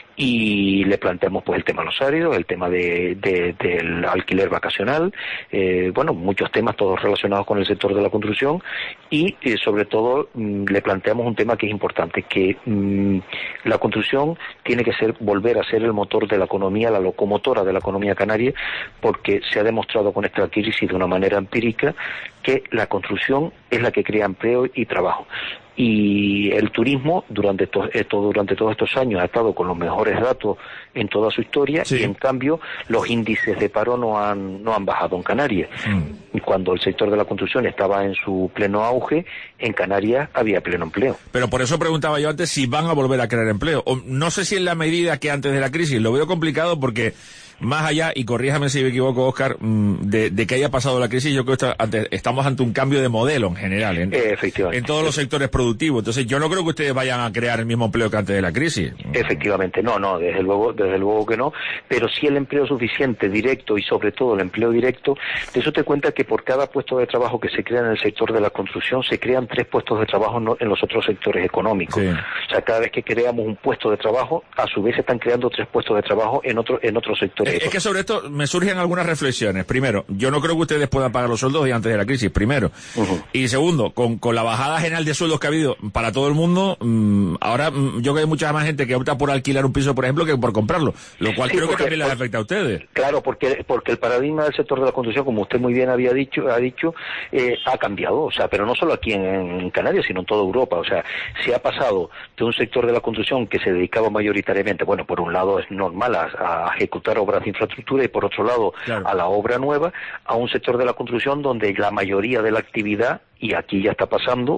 Y le planteamos pues el tema de los salarios, el tema de, de, del alquiler vacacional, eh, bueno, muchos temas todos relacionados con el sector de la construcción y eh, sobre todo mmm, le planteamos un tema que es importante, que mmm, la construcción tiene que ser volver a ser el motor de la economía, la locomotora de la economía canaria, porque se ha demostrado con esta crisis de una manera empírica que la construcción es la que crea empleo y trabajo. Y el turismo durante to, esto, durante todos estos años ha estado con los mejores datos en toda su historia, sí. y en cambio los índices de paro no han no han bajado en Canarias. Mm. Cuando el sector de la construcción estaba en su pleno auge, en Canarias había pleno empleo. Pero por eso preguntaba yo antes si van a volver a crear empleo. O, no sé si en la medida que antes de la crisis, lo veo complicado porque más allá, y corríjame si me equivoco, Óscar, de, de que haya pasado la crisis, yo creo que ante, estamos ante un cambio de modelo en general, en, eh, efectivamente. en todos los sectores productivos. Entonces, yo no creo que ustedes vayan a crear el mismo empleo que antes de la crisis. Efectivamente, no, no, desde luego, desde luego que no, pero sí el empleo suficiente, directo y sobre todo el empleo directo. De eso te cuenta que por cada puesto de trabajo que se crea en el sector de la construcción, se crean tres puestos de trabajo en los otros sectores económicos. Sí. O sea, cada vez que creamos un puesto de trabajo, a su vez se están creando tres puestos de trabajo en otro, en otros sectores. Es, es que sobre esto me surgen algunas reflexiones. Primero, yo no creo que ustedes puedan pagar los sueldos de antes de la crisis, primero. Uh-huh. Y segundo, con, con la bajada general de sueldos que ha habido para todo el mundo, mmm, ahora mmm, yo creo que hay mucha más gente que opta por alquilar un piso, por ejemplo, que por comprarlo, lo cual sí, creo porque, que también les afecta a ustedes. Claro, porque porque el paradigma del sector de la construcción, como usted muy bien había dicho, ha dicho, eh, ha cambiado, o sea, pero no solo aquí en, en Canarias, sino en toda Europa. O sea, se ha pasado de un sector de la construcción que se dedicaba mayoritariamente, bueno, por un lado es normal a, a ejecutar obras de infraestructura y por otro lado claro. a la obra nueva, a un sector de la construcción donde la mayoría de la actividad, y aquí ya está pasando,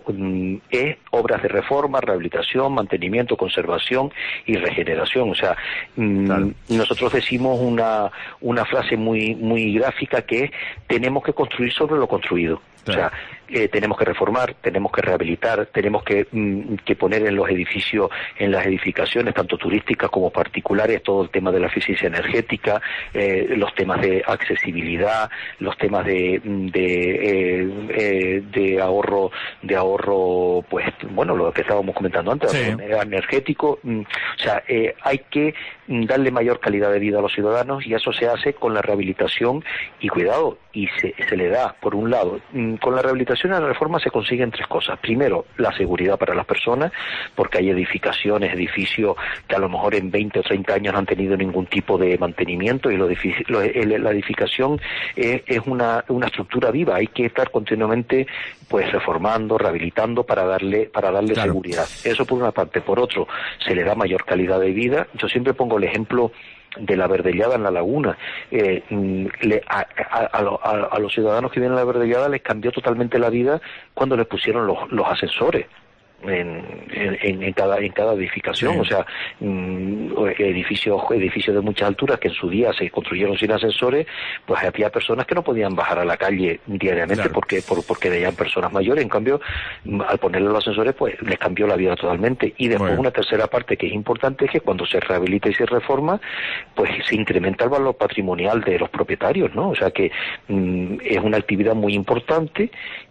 es obras de reforma, rehabilitación, mantenimiento, conservación y regeneración. O sea, claro. nosotros decimos una una frase muy muy gráfica que es: tenemos que construir sobre lo construido. Claro. O sea, eh, tenemos que reformar, tenemos que rehabilitar, tenemos que, mm, que poner en los edificios, en las edificaciones, tanto turísticas como particulares, todo el tema de la eficiencia energética, eh, los temas de accesibilidad, los temas de de, eh, eh, de ahorro, de ahorro, pues, bueno, lo que estábamos comentando antes, sí. energético. Mm, o sea, eh, hay que darle mayor calidad de vida a los ciudadanos y eso se hace con la rehabilitación y cuidado, y se, se le da, por un lado, mm, con la rehabilitación y la reforma se consiguen tres cosas. Primero, la seguridad para las personas, porque hay edificaciones, edificios que a lo mejor en veinte o treinta años no han tenido ningún tipo de mantenimiento y lo edific- lo, el, la edificación es, es una, una estructura viva, hay que estar continuamente pues reformando, rehabilitando para darle para darle claro. seguridad. Eso por una parte. Por otro, se le da mayor calidad de vida. Yo siempre pongo el ejemplo de la Verdellada en la laguna. Eh, le, a, a, a, a, a los ciudadanos que viven en la Verdellada les cambió totalmente la vida cuando les pusieron los, los ascensores en, en, en cada en cada edificación. Sí. O sea, mmm, edificios edificios de muchas alturas que en su día se construyeron sin ascensores, pues había personas que no podían bajar a la calle diariamente claro. porque por, porque veían personas mayores. En cambio, al ponerle los ascensores, pues les cambió la vida totalmente. Y después bueno. una tercera parte que es importante es que cuando se rehabilita y se reforma, pues se incrementa el valor patrimonial de los propietarios, ¿no? O sea que mmm, es una actividad muy importante.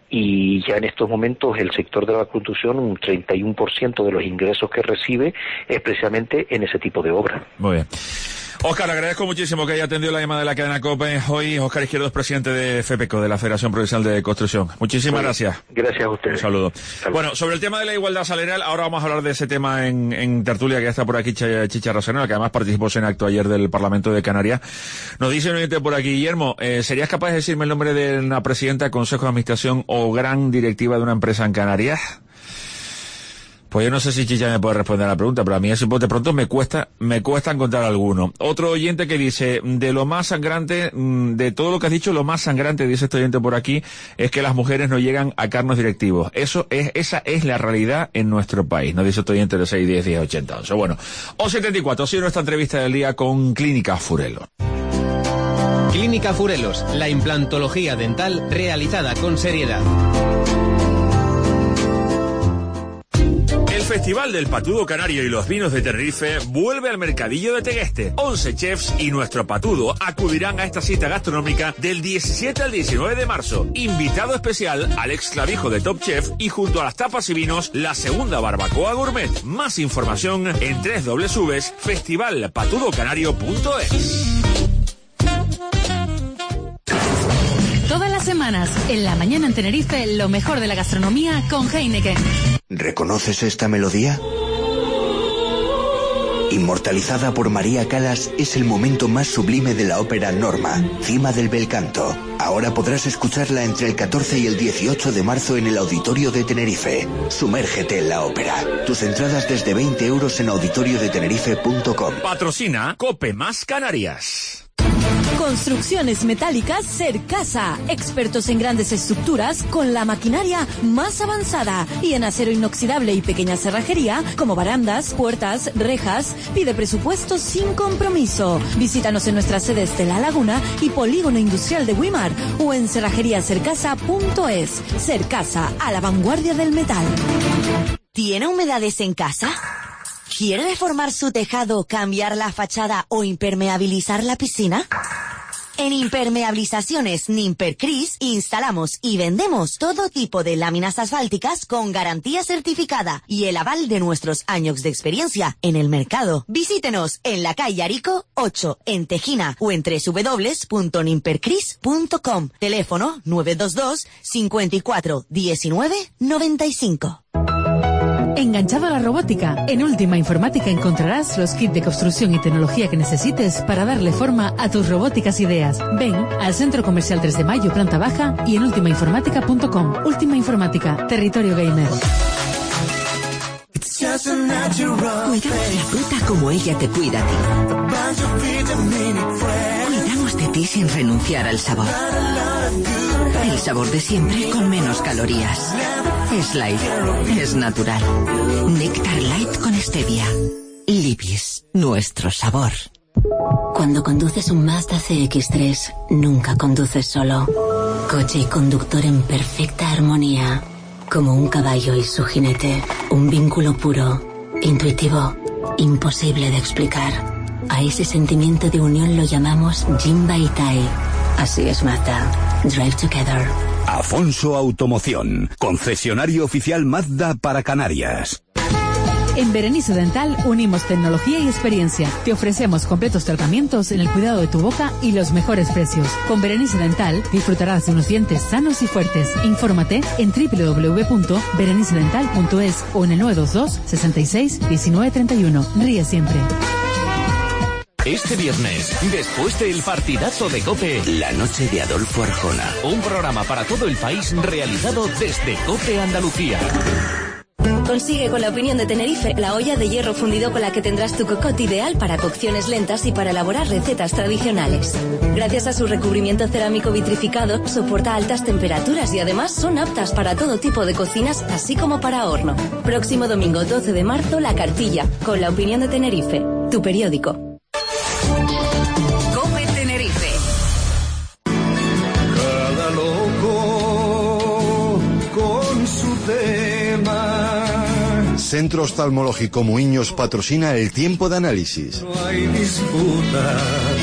Y ya en estos momentos el sector de la construcción, un treinta y uno por ciento de los ingresos que recibe es precisamente en ese tipo de obras. Muy bien. Óscar, agradezco muchísimo que haya atendido la llamada de la cadena COPE. Hoy Óscar Izquierdo es presidente de FEPECO, de la Federación Provincial de Construcción. Muchísimas Bueno, gracias. Gracias a ustedes. Un saludo. Bueno, sobre el tema de la igualdad salarial, ahora vamos a hablar de ese tema en, en tertulia, que ya está por aquí Ch- Chicha Rosanel, que además participó en acto ayer del Parlamento de Canarias. Nos dice un oyente por aquí, Guillermo, eh, ¿serías capaz de decirme el nombre de una presidenta, consejo de administración o gran directiva de una empresa en Canarias? Pues yo no sé si Chicha me puede responder a la pregunta, pero a mí así de pronto me cuesta, me cuesta encontrar alguno. Otro oyente que dice, de lo más sangrante, de todo lo que has dicho, lo más sangrante, dice este oyente por aquí, es que las mujeres no llegan a cargos directivos. Eso es, esa es la realidad en nuestro país, nos dice este oyente de seis, diez, diez, ochenta, once. Bueno, O setenta y cuatro, ha sido nuestra entrevista del día con Clínica Furelo. Clínica Furelos, la implantología dental realizada con seriedad. El Festival del Patudo Canario y los Vinos de Tenerife vuelve al Mercadillo de Tegueste. once chefs y nuestro patudo acudirán a esta cita gastronómica del diecisiete al diecinueve de marzo. Invitado especial, Alex Clavijo de Top Chef, y junto a las tapas y vinos, la segunda barbacoa gourmet. Más información en doble u doble u doble u punto festival patudo canario punto es. Todas las semanas, en la mañana en Tenerife, lo mejor de la gastronomía con Heineken. ¿Reconoces esta melodía? Inmortalizada por María Callas, es el momento más sublime de la ópera Norma, Cima del Bel Canto. Ahora podrás escucharla entre el catorce y el dieciocho de marzo en el Auditorio de Tenerife. Sumérgete en la ópera. Tus entradas desde veinte euros en auditorio de tenerife punto com. Patrocina Cope Más Canarias. Construcciones metálicas Cercasa, expertos en grandes estructuras con la maquinaria más avanzada y en acero inoxidable y pequeña cerrajería como barandas, puertas, rejas. Pide presupuesto sin compromiso. Visítanos en nuestras sedes de La Laguna y Polígono Industrial de Wimar o en cerrajería cercasa punto es. Cercasa, a la vanguardia del metal. ¿Tiene humedades en casa? ¿Quiere reformar su tejado, cambiar la fachada o impermeabilizar la piscina? En Impermeabilizaciones Nimpercris instalamos y vendemos todo tipo de láminas asfálticas con garantía certificada y el aval de nuestros años de experiencia en el mercado. Visítenos en la calle Arico ocho en Tejina o en doble u doble u doble u punto nimpercris punto com. Teléfono nueve dos dos, cinco cuatro, diecinueve, noventa y cinco. Enganchado a la robótica, en Última Informática encontrarás los kits de construcción y tecnología que necesites para darle forma a tus robóticas ideas. Ven al Centro Comercial tres de Mayo, planta baja, y en ultima informática punto com. Última Informática, territorio gamer. Cuidamos la fruta como ella te cuida a ti. Cuidamos de ti sin renunciar al sabor. El sabor de siempre con menos calorías. Es light, es natural. Néctar Light con stevia. Libis, nuestro sabor. Cuando conduces un Mazda C X tres, nunca conduces solo. Coche y conductor en perfecta armonía. Como un caballo y su jinete. Un vínculo puro, intuitivo, imposible de explicar. A ese sentimiento de unión lo llamamos Jinbaitai. Así es Mazda. Drive together. Afonso Automoción, concesionario oficial Mazda para Canarias. En Berenice Dental unimos tecnología y experiencia. Te ofrecemos completos tratamientos en el cuidado de tu boca y los mejores precios. Con Berenice Dental disfrutarás de unos dientes sanos y fuertes. Infórmate en doble u doble u doble u punto berenice dental punto es o en el nueve dos dos, sesenta y seis, diecinueve treinta y uno. Ríe siempre. Este viernes, después del partidazo de COPE, la noche de Adolfo Arjona. Un programa para todo el país realizado desde COPE Andalucía. Consigue con la opinión de Tenerife la olla de hierro fundido con la que tendrás tu cocotte ideal para cocciones lentas y para elaborar recetas tradicionales. Gracias a su recubrimiento cerámico vitrificado, soporta altas temperaturas y además son aptas para todo tipo de cocinas, así como para horno. Próximo domingo doce de marzo, La Cartilla, con la opinión de Tenerife, tu periódico. COPE Tenerife. Cada loco con su tema. Centro Oftalmológico Muiños patrocina el tiempo de análisis. No hay disputa.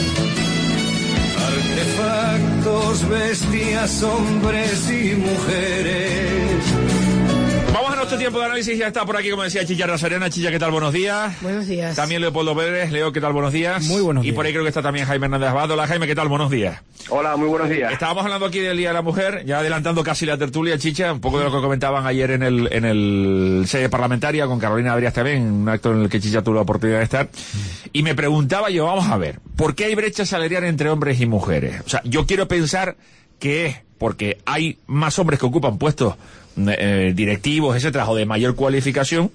Artefactos, bestias, hombres y mujeres. Vamos a nuestro tiempo de análisis ya está por aquí, como decía Chicha Razarena. Chicha, ¿qué tal? Buenos días. Buenos días. También Leopoldo Pérez. Leo, ¿qué tal? Buenos días. Muy buenos días. Y por ahí creo que está también Jaime Hernández Abad. Hola, Jaime, ¿qué tal? Buenos días. Hola, muy buenos días. Estábamos hablando aquí del Día de la Mujer, ya adelantando casi la tertulia, Chicha, un poco de lo que comentaban ayer en el en el sede parlamentaria con Carolina Adriás también, un acto en el que Chicha tuvo la oportunidad de estar. Y me preguntaba yo, vamos a ver, ¿por qué hay brecha salarial entre hombres y mujeres? O sea, yo quiero pensar que es porque hay más hombres que ocupan puestos eh, directivos, etcétera, o de mayor cualificación,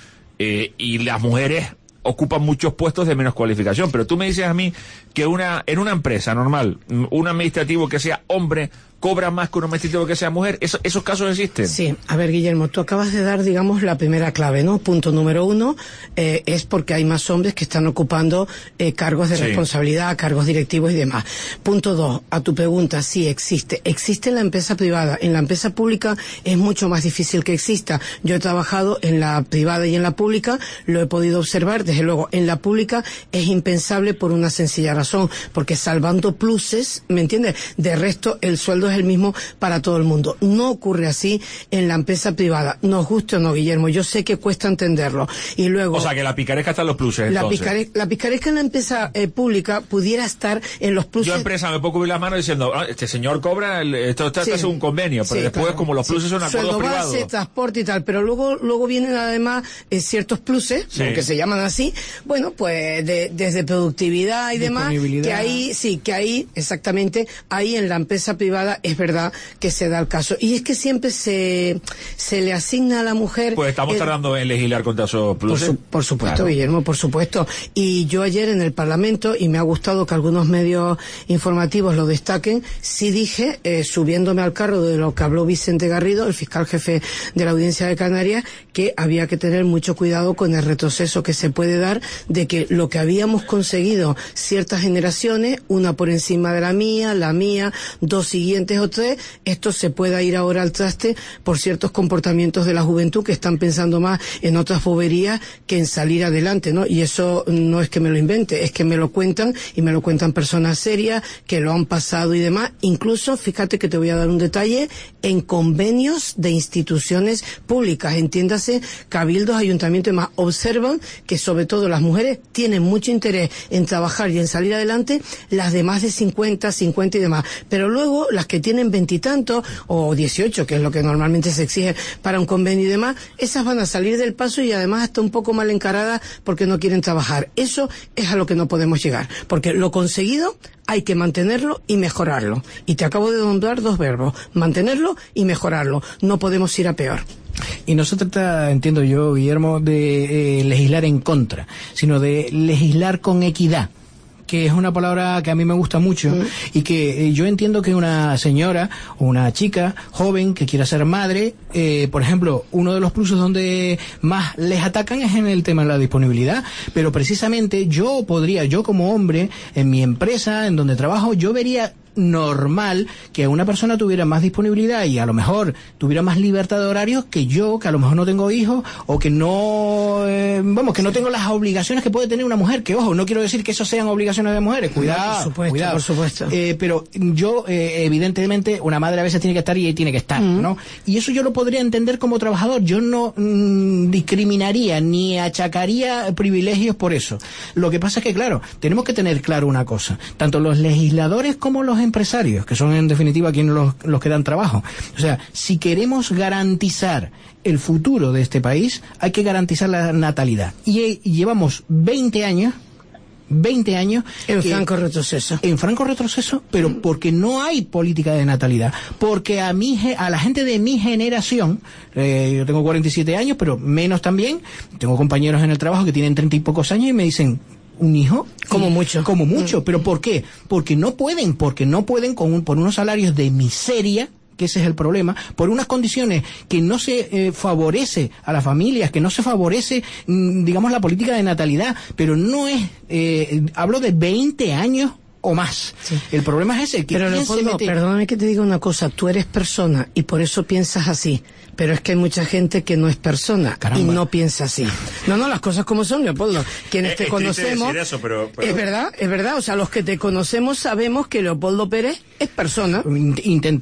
eh, y las mujeres ocupan muchos puestos de menos cualificación. Pero tú me dices a mí que una en una empresa normal, un administrativo que sea hombre cobra más que un administrativo que sea mujer. ¿Eso, ¿Esos casos existen? Sí. A ver, Guillermo, tú acabas de dar, digamos, la primera clave, ¿no? Punto número uno, eh, es porque hay más hombres que están ocupando eh, cargos de sí. responsabilidad, cargos directivos y demás. Punto dos, a tu pregunta, sí existe. Existe en la empresa privada. En la empresa pública es mucho más difícil que exista. Yo he trabajado en la privada y en la pública, lo he podido observar. Desde luego, en la pública es impensable por una sencilla razón, porque salvando pluses, ¿me entiendes? De resto, el sueldo es el mismo para todo el mundo. No ocurre así en la empresa privada. Nos guste o no, Guillermo, yo sé que cuesta entenderlo. Y luego... O sea, que la picaresca está en los pluses, la, entonces. picare, la picaresca en la empresa eh, pública pudiera estar en los pluses... Yo, empresa, me puedo cubrir las manos diciendo, ah, este señor cobra, el, esto está sí. es un convenio, pero sí, después, claro. como los pluses sí. son acuerdos Sueldo privados... base, transporte y tal, pero luego luego vienen además eh, ciertos pluses, sí. que se llaman así, bueno, pues de, desde productividad y demás, que ahí, sí, que ahí, exactamente, ahí en la empresa privada es verdad que se da el caso. Y es que siempre se se le asigna a la mujer... Pues estamos el, tardando en legislar contra esos pluses. Por, su, por supuesto, claro. Guillermo, por supuesto. Y yo ayer en el Parlamento, y me ha gustado que algunos medios informativos lo destaquen, sí dije, eh, subiéndome al carro de lo que habló Vicente Garrido, el fiscal jefe de la Audiencia de Canarias, que había que tener mucho cuidado con el retroceso que se puede dar de que lo que habíamos conseguido ciertas generaciones, una por encima de la mía, la mía, dos siguientes o tres, esto se pueda ir ahora al traste por ciertos comportamientos de la juventud que están pensando más en otras boberías que en salir adelante, ¿no? Y eso no es que me lo invente, es que me lo cuentan, y me lo cuentan personas serias que lo han pasado y demás. Incluso, fíjate que te voy a dar un detalle, en convenios de instituciones públicas, entiéndase, cabildos, ayuntamientos y demás, observan que sobre todo las mujeres tienen mucho interés en trabajar y en salir adelante, las de más de cincuenta, cincuenta y demás. Pero luego, las que tienen veintitantos o dieciocho, que es lo que normalmente se exige para un convenio y demás, esas van a salir del paso y además hasta un poco mal encaradas porque no quieren trabajar. Eso es a lo que no podemos llegar, porque lo conseguido hay que mantenerlo y mejorarlo. Y te acabo de nombrar dos verbos, mantenerlo y mejorarlo. No podemos ir a peor. Y no se trata, entiendo yo, Guillermo, de eh, legislar en contra, sino de legislar con equidad, que es una palabra que a mí me gusta mucho, mm. y que eh, yo entiendo que una señora o una chica joven que quiera ser madre, eh, por ejemplo, uno de los pluses donde más les atacan es en el tema de la disponibilidad, pero precisamente yo podría, yo como hombre, en mi empresa, en donde trabajo, yo vería normal que una persona tuviera más disponibilidad y a lo mejor tuviera más libertad de horarios que yo, que a lo mejor no tengo hijos o que no, eh, vamos, que no tengo las obligaciones que puede tener una mujer, que ojo, no quiero decir que eso sean obligaciones de mujeres, cuidado, por supuesto, cuidado. por supuesto. Eh, pero yo, eh, evidentemente, una madre a veces tiene que estar y tiene que estar, mm. ¿no? Y eso yo lo podría entender como trabajador, yo no mm, discriminaría ni achacaría privilegios por eso. Lo que pasa es que, claro, tenemos que tener claro una cosa, tanto los legisladores como los empresarios, que son en definitiva quienes los, los que dan trabajo. O sea, si queremos garantizar el futuro de este país, hay que garantizar la natalidad. Y, y llevamos veinte años veinte años en franco retroceso. En franco retroceso, pero porque no hay política de natalidad. Porque a mi, a la gente de mi generación, eh, yo tengo cuarenta y siete años, pero menos también, tengo compañeros en el trabajo que tienen treinta y pocos años y me dicen, un hijo, como mucho, como mucho, mm. pero ¿por qué? Porque no pueden, porque no pueden con un, por unos salarios de miseria, que ese es el problema, por unas condiciones que no se eh, favorece a las familias, que no se favorece, mm, digamos, la política de natalidad, pero no es, eh, hablo de veinte años o más. Sí. El problema es ese. Que pero Leopoldo, mete... perdóname que te diga una cosa, tú eres persona y por eso piensas así, pero es que hay mucha gente que no es persona. Caramba. Y no piensa así. No, no, las cosas como son, Leopoldo. Quienes te es conocemos... Decir eso, pero, pero... Es verdad, es verdad. O sea, los que te conocemos sabemos que Leopoldo Pérez es persona. Intento.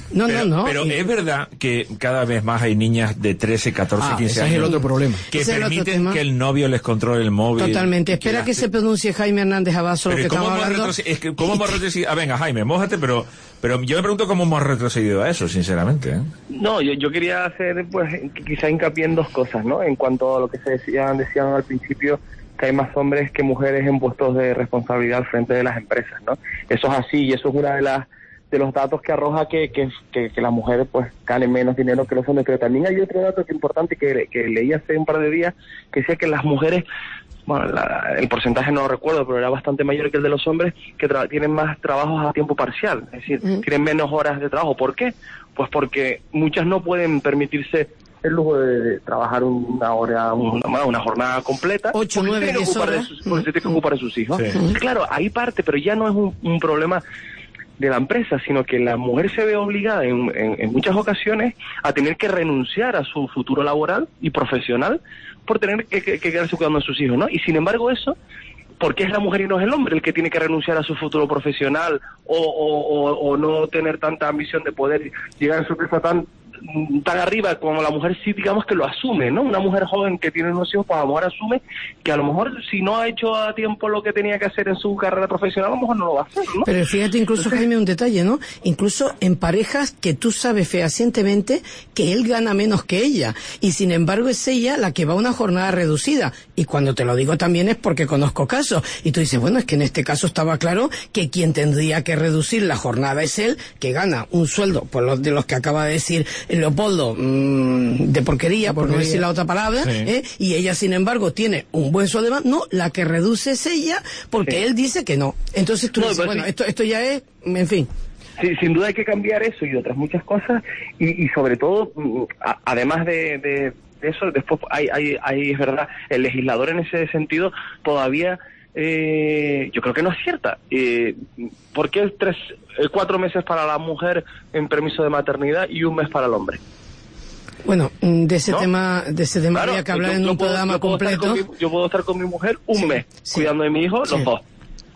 No, pero, no, no. Pero y... es verdad que cada vez más hay niñas de trece, catorce, ah, quince ese años. es el otro problema. Que ese permiten que el novio les controle el móvil. Totalmente. Espera que, que se pronuncie Jaime Hernández Abaso lo que estamos hablando. Es que, ¿cómo hemos retrocedido? Ah, venga, Jaime, mójate, pero, pero yo me pregunto cómo hemos retrocedido a eso, sinceramente. ¿eh? No, yo, yo quería hacer, pues, quizá hincapié en dos cosas, ¿no? En cuanto a lo que se decían, decían al principio, que hay más hombres que mujeres en puestos de responsabilidad al frente de las empresas, ¿no? Eso es así y eso es una de las de los datos que arroja que, que, que, que las mujeres pues ganen menos dinero que los hombres. Pero también hay otro dato que es importante que, que leí hace un par de días, que decía que las mujeres, bueno, la, el porcentaje no lo recuerdo, pero era bastante mayor que el de los hombres, que tra- tienen más trabajos a tiempo parcial, es decir, uh-huh. tienen menos horas de trabajo. ¿Por qué? Pues porque muchas no pueden permitirse el lujo de, de trabajar una hora, una, una jornada completa, ocho, nueve, diez horas, de sus, porque se tiene que ocupar de sus hijos. Sí. Claro, ahí parte, pero ya no es un, un problema de la empresa, sino que la mujer se ve obligada en, en, en muchas ocasiones a tener que renunciar a su futuro laboral y profesional por tener que, que, que quedarse cuidando de sus hijos, ¿no? Y sin embargo eso, ¿por qué es la mujer y no es el hombre el que tiene que renunciar a su futuro profesional o, o, o, o no tener tanta ambición de poder llegar a su empresa tan tan arriba como la mujer? Sí, digamos que lo asume, ¿no? Una mujer joven que tiene unos hijos, pues a lo mejor asume que a lo mejor si no ha hecho a tiempo lo que tenía que hacer en su carrera profesional, a lo mejor no lo va a hacer, ¿no? Pero fíjate, incluso, Entonces, Jaime, un detalle, ¿no? Incluso en parejas que tú sabes fehacientemente que él gana menos que ella, y sin embargo es ella la que va a una jornada reducida. Y cuando te lo digo también es porque conozco casos. Y tú dices, bueno, es que en este caso estaba claro que quien tendría que reducir la jornada es él, que gana un sueldo, por los de los que acaba de decir Leopoldo, mmm, de porquería, por no decir la otra palabra, sí. ¿eh? Y ella, sin embargo, tiene un buen sueldo más. No, la que reduce es ella, porque sí. él dice que no. Entonces tú no, dices, bueno, sí. esto, esto ya es, en fin. Sí, sin duda hay que cambiar eso y otras muchas cosas, y, y sobre todo, a, además de, de eso, después hay, hay, hay, es verdad, el legislador en ese sentido todavía, eh, yo creo que no acierta. Eh, ¿Por qué tres, eh, cuatro meses para la mujer en permiso de maternidad y un mes para el hombre? Bueno, de ese ¿no? tema, de ese tema claro, habría que hablar yo, en yo un puedo, programa yo puedo completo. Mi, yo puedo estar con mi mujer un sí, mes sí. cuidando de mi hijo, sí. los dos.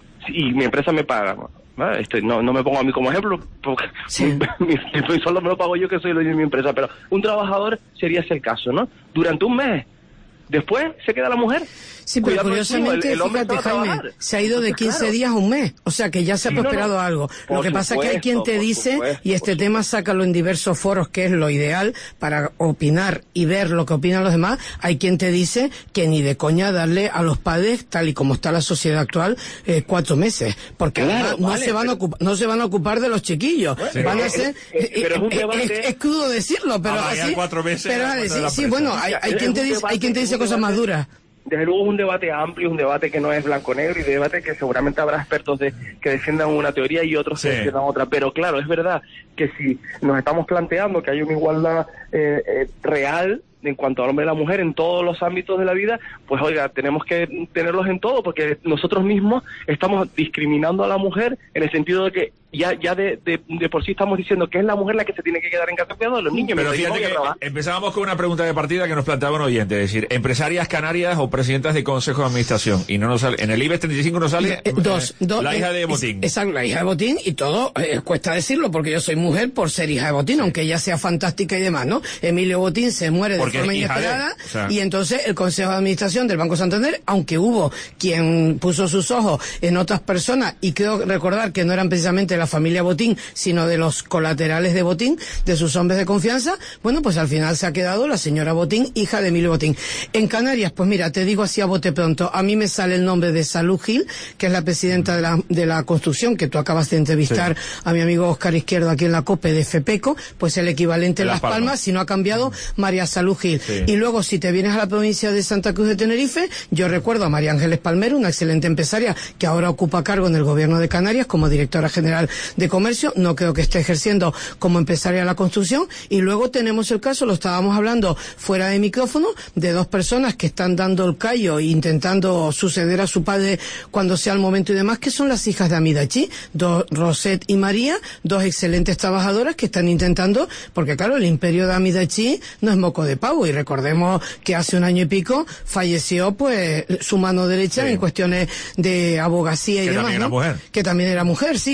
Y mi empresa me paga. ¿no? Este, no, no me pongo a mí como ejemplo, porque sí. mi, mi sueldo me lo pago yo, que soy el dueño de mi empresa. Pero un trabajador sería ese el caso, ¿no? Durante un mes. Después se queda la mujer. Sí, pero curiosamente, el, el fíjate, Jaime, se ha ido de quince claro. días a un mes. O sea, que ya se ha sí, prosperado no, no. algo. Por lo que pasa es que hay quien te dice, supuesto, y este tema sácalo en diversos foros, que es lo ideal para opinar y ver lo que opinan los demás, hay quien te dice que ni de coña darle a los padres, tal y como está la sociedad actual, eh, cuatro meses. Porque claro, no, vale, se van pero... a ocupar, no se van a ocupar de los chiquillos. Bueno, van a ser... Eh, pero es, un debate... es, es crudo decirlo, pero ah, así... Cuatro meses pero sí, sí, bueno, hay, hay, quien te dice, hay quien te dice cosas más duras. Desde luego es un debate amplio, un debate que no es blanco-negro y un debate que seguramente habrá expertos de, que defiendan una teoría y otros sí. que defiendan otra. Pero claro, es verdad que si nos estamos planteando que hay una igualdad eh, eh, real en cuanto al hombre y la mujer en todos los ámbitos de la vida, pues oiga, tenemos que tenerlos en todo, porque nosotros mismos estamos discriminando a la mujer en el sentido de que ya ya de, de, de por sí estamos diciendo que es la mujer la que se tiene que quedar en casa cuidando de los niños. Pero fíjate que empezábamos con una pregunta de partida que nos planteaba un oyente, es decir, empresarias canarias o presidentas de consejos de administración, y no nos sale, en el IBEX treinta y cinco nos sale eh, dos, eh, dos, la hija de eh, Botín. Exacto, la hija de Botín, y todo, eh, cuesta decirlo, porque yo soy mujer por ser hija de Botín, sí. aunque ella sea fantástica y demás, ¿no? Emilio Botín se muere de porque forma inesperada, de, o sea, y entonces el Consejo de Administración del Banco Santander, aunque hubo quien puso sus ojos en otras personas, y creo recordar que no eran precisamente la familia Botín, sino de los colaterales de Botín, de sus hombres de confianza, bueno, pues al final se ha quedado la señora Botín, hija de Emilio Botín. En Canarias, pues mira, te digo así a bote pronto, a mí me sale el nombre de Salud Gil, que es la presidenta de la, de la construcción, que tú acabas de entrevistar sí. a mi amigo Óscar Izquierdo aquí en la COPE de FEPECO, pues el equivalente en Las Palmas, Palmas, si no ha cambiado, María Salud Gil. Sí. Y luego, si te vienes a la provincia de Santa Cruz de Tenerife, yo recuerdo a María Ángeles Palmero, una excelente empresaria que ahora ocupa cargo en el gobierno de Canarias como directora general de comercio, no creo que esté ejerciendo como empresaria de la construcción. Y luego tenemos el caso, lo estábamos hablando fuera de micrófono, de dos personas que están dando el callo e intentando suceder a su padre cuando sea el momento y demás, que son las hijas de Amidachi, dos, Rosette y María, dos excelentes trabajadoras que están intentando, porque claro, el imperio de Amidachi no es moco de pavo, y recordemos que hace un año y pico falleció pues su mano derecha sí. en cuestiones de abogacía y que demás, también ¿no? era mujer. Que también era mujer, sí, porque en eso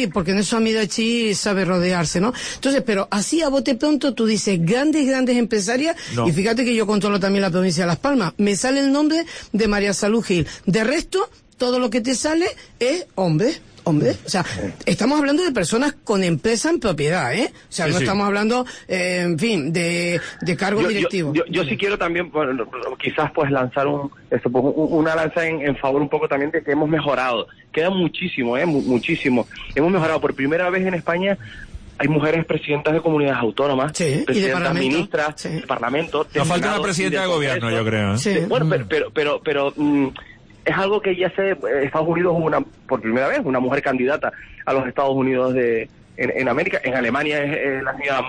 eso Amidachi sabe rodearse, ¿no? Entonces, pero así a bote pronto tú dices grandes, grandes empresarias, no. Y fíjate que yo controlo también la provincia de Las Palmas. Me sale el nombre de María Salud Gil. De resto, todo lo que te sale es hombre. Hombre, o sea, estamos hablando de personas con empresa en propiedad, ¿eh? O sea, sí, no sí. estamos hablando, eh, en fin, de, de cargos yo, directivos. Yo, yo, yo sí quiero también, bueno, quizás pues lanzar un, eso, pues, una lanza en, en favor un poco también de que hemos mejorado. Queda muchísimo, ¿eh? muchísimo. Hemos mejorado. Por primera vez en España hay mujeres presidentas de comunidades autónomas, sí, presidentas, ministras, sí. del Parlamento. Nos falta una presidenta de gobierno, yo creo. ¿eh? Sí. Bueno, pero, pero, pero, pero mm, es algo que ya sé, Estados Unidos hubo una, por primera vez, una mujer candidata a los Estados Unidos de en, en América. En Alemania es, es la señora,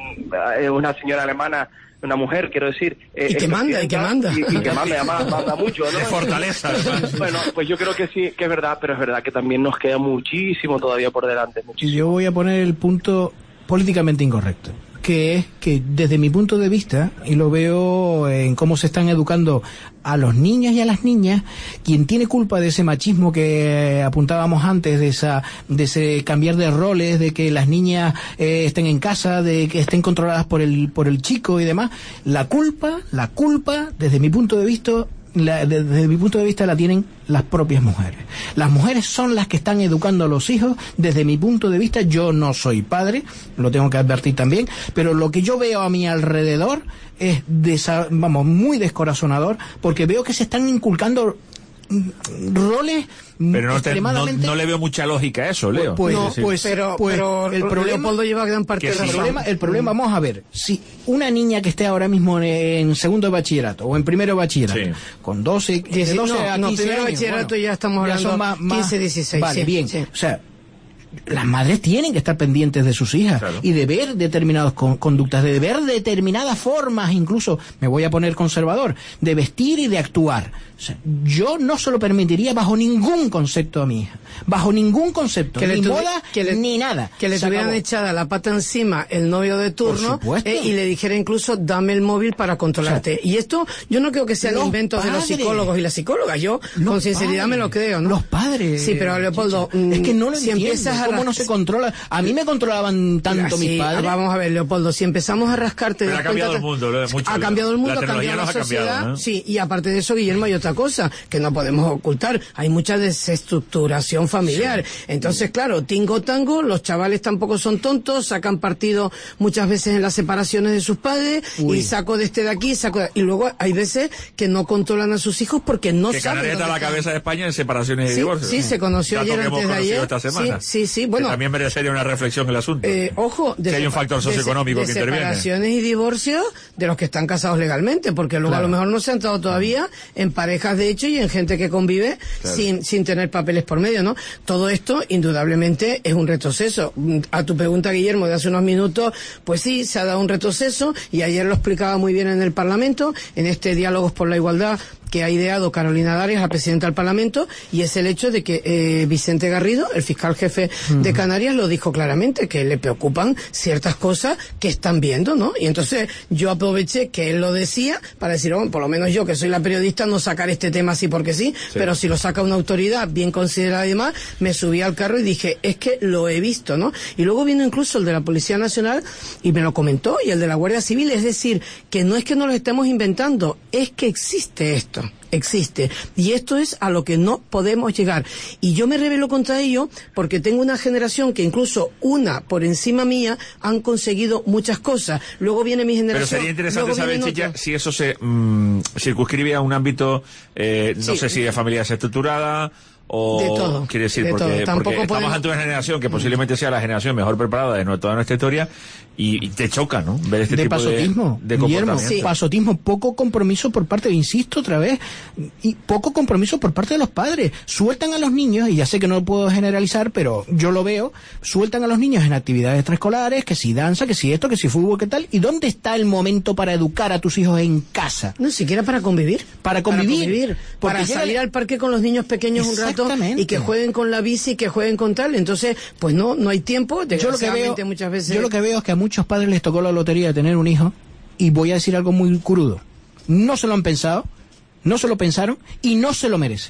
es una señora alemana, una mujer, quiero decir. Eh, y que manda, y que manda. Y, y que manda, además, manda mucho, ¿no? De fortaleza. Bueno, pues yo creo que sí, que es verdad, pero es verdad que también nos queda muchísimo todavía por delante. Muchísimo. Y yo voy a poner el punto políticamente incorrecto, que es que desde mi punto de vista, y lo veo en cómo se están educando a los niños y a las niñas, quien tiene culpa de ese machismo que apuntábamos antes, de esa de ese cambiar de roles, de que las niñas eh, estén en casa, de que estén controladas por el por el chico y demás, la culpa, la culpa, desde mi punto de vista, La, desde mi punto de vista la tienen las propias mujeres. Las mujeres son las que están educando a los hijos. Desde mi punto de vista, yo no soy padre, lo tengo que advertir también, pero lo que yo veo a mi alrededor es desa, vamos, muy descorazonador, porque veo que se están inculcando roles pero no, te, extremadamente... no, no le veo mucha lógica a eso, Leo. Pues, no, sí. pues, pero, pues, pero el problema, Leopoldo lleva gran parte de el razón. problema, el problema, vamos a ver, si una niña que esté ahora mismo en segundo de bachillerato o en primero de bachillerato, sí. con doce, de doce no, a no, quince primero años, bachillerato bueno, ya estamos hablando ya son más, más, quince, dieciséis. Vale, sí, bien, sí. o sea, las madres tienen que estar pendientes de sus hijas, claro. Y de ver determinadas con, conductas, de ver determinadas formas, incluso, me voy a poner conservador, de vestir y de actuar. O sea, yo no se lo permitiría bajo ningún concepto a mi hija, bajo ningún concepto, que ni tuvi, moda, que le, ni nada. Que le se tuvieran acabó. echada la pata encima el novio de turno eh, y le dijera incluso, dame el móvil para controlarte. O sea, y esto, yo no creo que sean inventos padres, de los psicólogos y las psicólogas, yo con sinceridad padres, me lo creo, ¿no? Los padres. Sí, pero Leopoldo, mm, es que no lo si entiendo, empiezas a ¿cómo ras... no se controla? A mí me controlaban tanto sí, mis padres. Vamos a ver, Leopoldo, si empezamos a rascarte... Pero ha cambiado el mundo, lo mucho. Ha cambiado el mundo, la ha cambiado la sociedad. Cambiado, ¿no? Sí, y aparte de eso, Guillermo, hay otra cosa que no podemos ocultar. Hay mucha desestructuración familiar. Sí. Entonces, claro, tingo tango, los chavales tampoco son tontos, sacan partido muchas veces en las separaciones de sus padres. Uy. Y saco de este de aquí, saco de... Y luego hay veces que no controlan a sus hijos porque no que saben... Que Canarias está a la cabeza de España en separaciones y sí, divorcios. Sí, se conoció Dato ayer, antes de ayer. Esta semana, sí, sí, sí, bueno... Que también merecería una reflexión el asunto. Eh, ojo... De si hay un factor socioeconómico de, de que interviene. Separaciones y divorcios de los que están casados legalmente, porque luego claro. a lo mejor no se han entrado todavía en parejas de hecho y en gente que convive claro. sin, sin tener papeles por medio, ¿no? Todo esto, indudablemente, es un retroceso. A tu pregunta, Guillermo, de hace unos minutos, pues sí, se ha dado un retroceso, y ayer lo explicaba muy bien en el Parlamento, en este Diálogos por la Igualdad que ha ideado Carolina Darias, la presidenta del Parlamento, y es el hecho de que eh, Vicente Garrido, el fiscal jefe uh-huh. de Canarias, lo dijo claramente, que le preocupan ciertas cosas que están viendo, ¿no? Y entonces yo aproveché que él lo decía para decir, oh, por lo menos yo, que soy la periodista, no sacar este tema así porque sí, sí, pero si lo saca una autoridad bien considerada y demás, me subí al carro y dije, es que lo he visto, ¿no? Y luego vino incluso el de la Policía Nacional y me lo comentó, y el de la Guardia Civil, es decir, que no es que no lo estemos inventando, es que existe esto. Existe, y esto es a lo que no podemos llegar, y yo me rebelo contra ello porque tengo una generación que incluso una por encima mía han conseguido muchas cosas, luego viene mi generación. Pero sería interesante saber, Chicha, si eso se mmm, circunscribe a un ámbito eh, no sí. sé si de familias estructuradas o de todo, quiere decir de porque, todo. porque Tampoco estamos podemos... ante una generación que posiblemente sea la generación mejor preparada de toda nuestra historia, y, y te choca, ¿no? Ver este de tipo pasotismo, de, de Guillermo, comportamiento. Sí. Pasotismo, poco compromiso por parte, insisto otra vez, y poco compromiso por parte de los padres. Sueltan a los niños, y ya sé que no lo puedo generalizar, pero yo lo veo, sueltan a los niños en actividades extraescolares, que si danza, que si esto, que si fútbol, que tal, ¿y dónde está el momento para educar a tus hijos en casa? No, siquiera para convivir. Para convivir. Para, convivir, para salir llega... al parque con los niños pequeños un rato y que jueguen con la bici, que jueguen con tal. Entonces, pues no, no hay tiempo. Yo lo que veo, muchas veces... yo lo que veo es que a muchos padres les tocó la lotería de tener un hijo, y voy a decir algo muy crudo. No se lo han pensado, no se lo pensaron y no se lo merecen.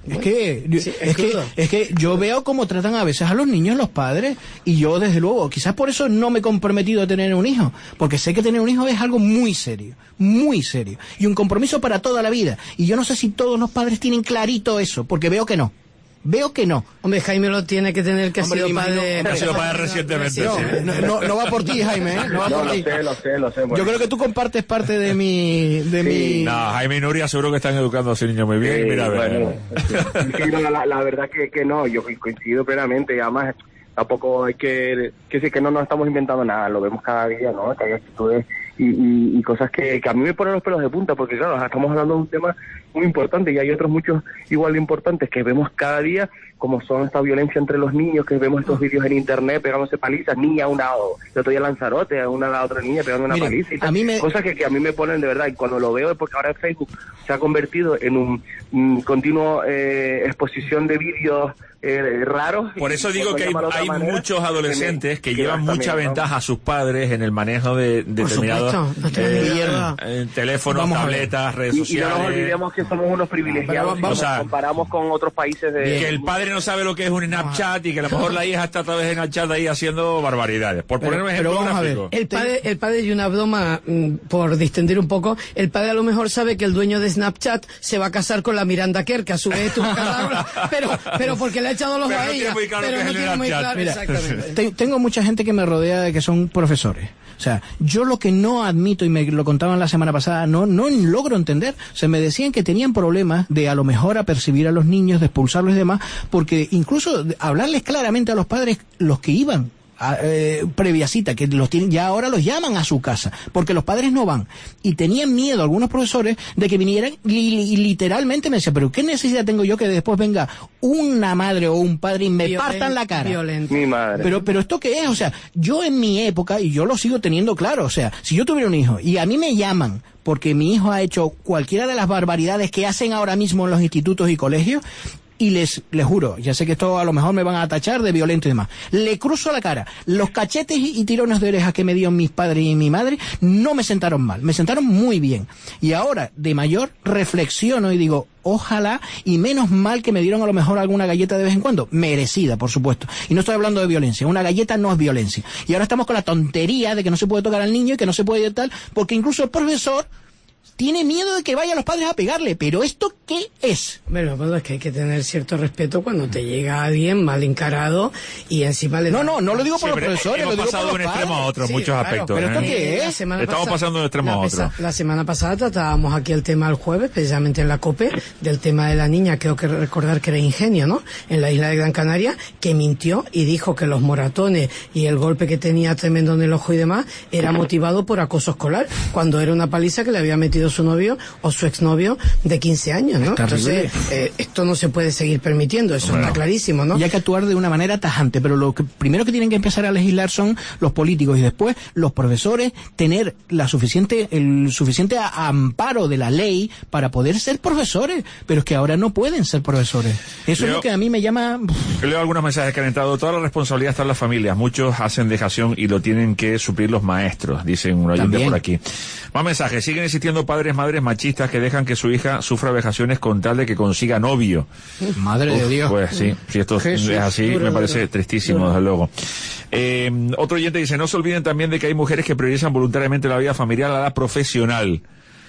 Es que, sí, es, es que es que yo veo cómo tratan a veces a los niños los padres, y yo desde luego, quizás por eso no me he comprometido a tener un hijo, porque sé que tener un hijo es algo muy serio, muy serio, y un compromiso para toda la vida, y yo no sé si todos los padres tienen clarito eso, porque veo que no. Veo que no. Hombre, Jaime lo tiene que tener, que Hombre, ha sido padre... Que ha sido padre recientemente, no, sí. no, no, no va por ti, Jaime, ¿eh? No va no, por lo ti. sé, lo sé, lo sé. Bueno. Yo creo que tú compartes parte de mi... De sí. mi... No, Jaime y Nuria seguro que están educando a ese niño muy bien. Sí, Mira, a ver. bueno, sí, no, la, la verdad que, que no, yo coincido plenamente, y además tampoco hay que... que decir que no nos estamos inventando nada, lo vemos cada día, ¿no? Que hay actitudes y, y, y cosas que, que a mí me ponen los pelos de punta, porque claro, estamos hablando de un tema muy importante, y hay otros muchos igual de importantes que vemos cada día, como son esta violencia entre los niños, que vemos estos vídeos en internet pegándose palizas, niña a una o el otro día Lanzarote, a una a la otra niña pegando una Mira, paliza y tal. a mí me... cosas que, que a mí me ponen de verdad, y cuando lo veo es porque ahora en Facebook se ha convertido en un mm, continuo eh, exposición de vídeos eh, raros. Por eso y, digo que hay, hay manera, muchos adolescentes que, que, que llevan mucha también, ventaja ¿no? a sus padres en el manejo de determinados eh, eh, teléfonos, Vamos tabletas, redes y, sociales. Y no nos olvidemos que somos unos privilegiados si o nos sea, comparamos con otros países de... Que el padre no sabe lo que es un Snapchat y que a lo mejor la hija está a través de Snapchat ahí haciendo barbaridades. Por poner un ejemplo gráfico. El padre, el padre, y una broma, mm, por distender un poco, el padre a lo mejor sabe que el dueño de Snapchat se va a casar con la Miranda Kerr, que a su vez es un cadáver, pero, pero porque le ha echado los ojos a ella. Pero no tiene muy claro, exactamente. Te, tengo mucha gente que me rodea de que son profesores. O sea, yo lo que no admito, y me lo contaban la semana pasada, no, no logro entender. O sea, me decían que tenían problemas de a lo mejor apercibir a los niños, de expulsarlos y demás, porque incluso hablarles claramente a los padres, los que iban a, eh, previa cita, que los tienen, ya ahora los llaman a su casa, porque los padres no van. Y tenían miedo algunos profesores de que vinieran y, y literalmente me decían, pero ¿qué necesidad tengo yo que después venga una madre o un padre y me Violent, partan la cara? Violento. Mi madre. Pero, pero ¿esto qué es? O sea, yo en mi época, y yo lo sigo teniendo claro, o sea, si yo tuviera un hijo y a mí me llaman porque mi hijo ha hecho cualquiera de las barbaridades que hacen ahora mismo en los institutos y colegios, y les, les juro, ya sé que esto a lo mejor me van a tachar de violento y demás, le cruzo la cara, los cachetes y, y tirones de orejas que me dio mis padres y mi madre no me sentaron mal, me sentaron muy bien. Y ahora, de mayor, reflexiono y digo, ojalá, y menos mal que me dieron a lo mejor alguna galleta de vez en cuando, merecida, por supuesto. Y no estoy hablando de violencia, una galleta no es violencia. Y ahora estamos con la tontería de que no se puede tocar al niño y que no se puede tal, porque incluso el profesor tiene miedo de que vayan los padres a pegarle. ¿Pero esto qué es? Bueno, bueno, es que hay que tener cierto respeto cuando te llega alguien mal encarado y encima le... No, no, no lo digo por Sí, los profesores, hemos lo digo pasado por de un los extremo a padres. otro en Sí, muchos claro, aspectos. pero ¿eh? esto qué es? La semana Estamos pasada- pasando de un extremo la a otro. pesa- La semana pasada tratábamos aquí el tema el jueves, precisamente en la COPE, del tema de la niña, creo que recordar que era Ingenio, ¿no? En la isla de Gran Canaria, que mintió y dijo que los moratones y el golpe que tenía tremendo en el ojo y demás era motivado por acoso escolar, cuando era una paliza que le había metido su novio o su exnovio de quince años, ¿no? Entonces, eh, esto no se puede seguir permitiendo, eso Bueno, está clarísimo, ¿no? Y hay que actuar de una manera tajante, pero lo que primero que tienen que empezar a legislar son los políticos y después los profesores, tener la suficiente el suficiente a- amparo de la ley para poder ser profesores, pero es que ahora no pueden ser profesores. Eso Leo- es lo que a mí me llama... Leo algunos mensajes que han entrado. Toda la responsabilidad está en las familias. Muchos hacen dejación y lo tienen que suplir los maestros, dicen un oyente También. por aquí. Más mensajes. Siguen existiendo padres, madres machistas que dejan que su hija sufra vejaciones con tal de que consiga novio. Madre de Dios. Pues sí, si esto Jesús, es así, duro, me parece duro. tristísimo, Duro. desde luego. Eh, otro oyente dice, no se olviden también de que hay mujeres que priorizan voluntariamente la vida familiar a la profesional.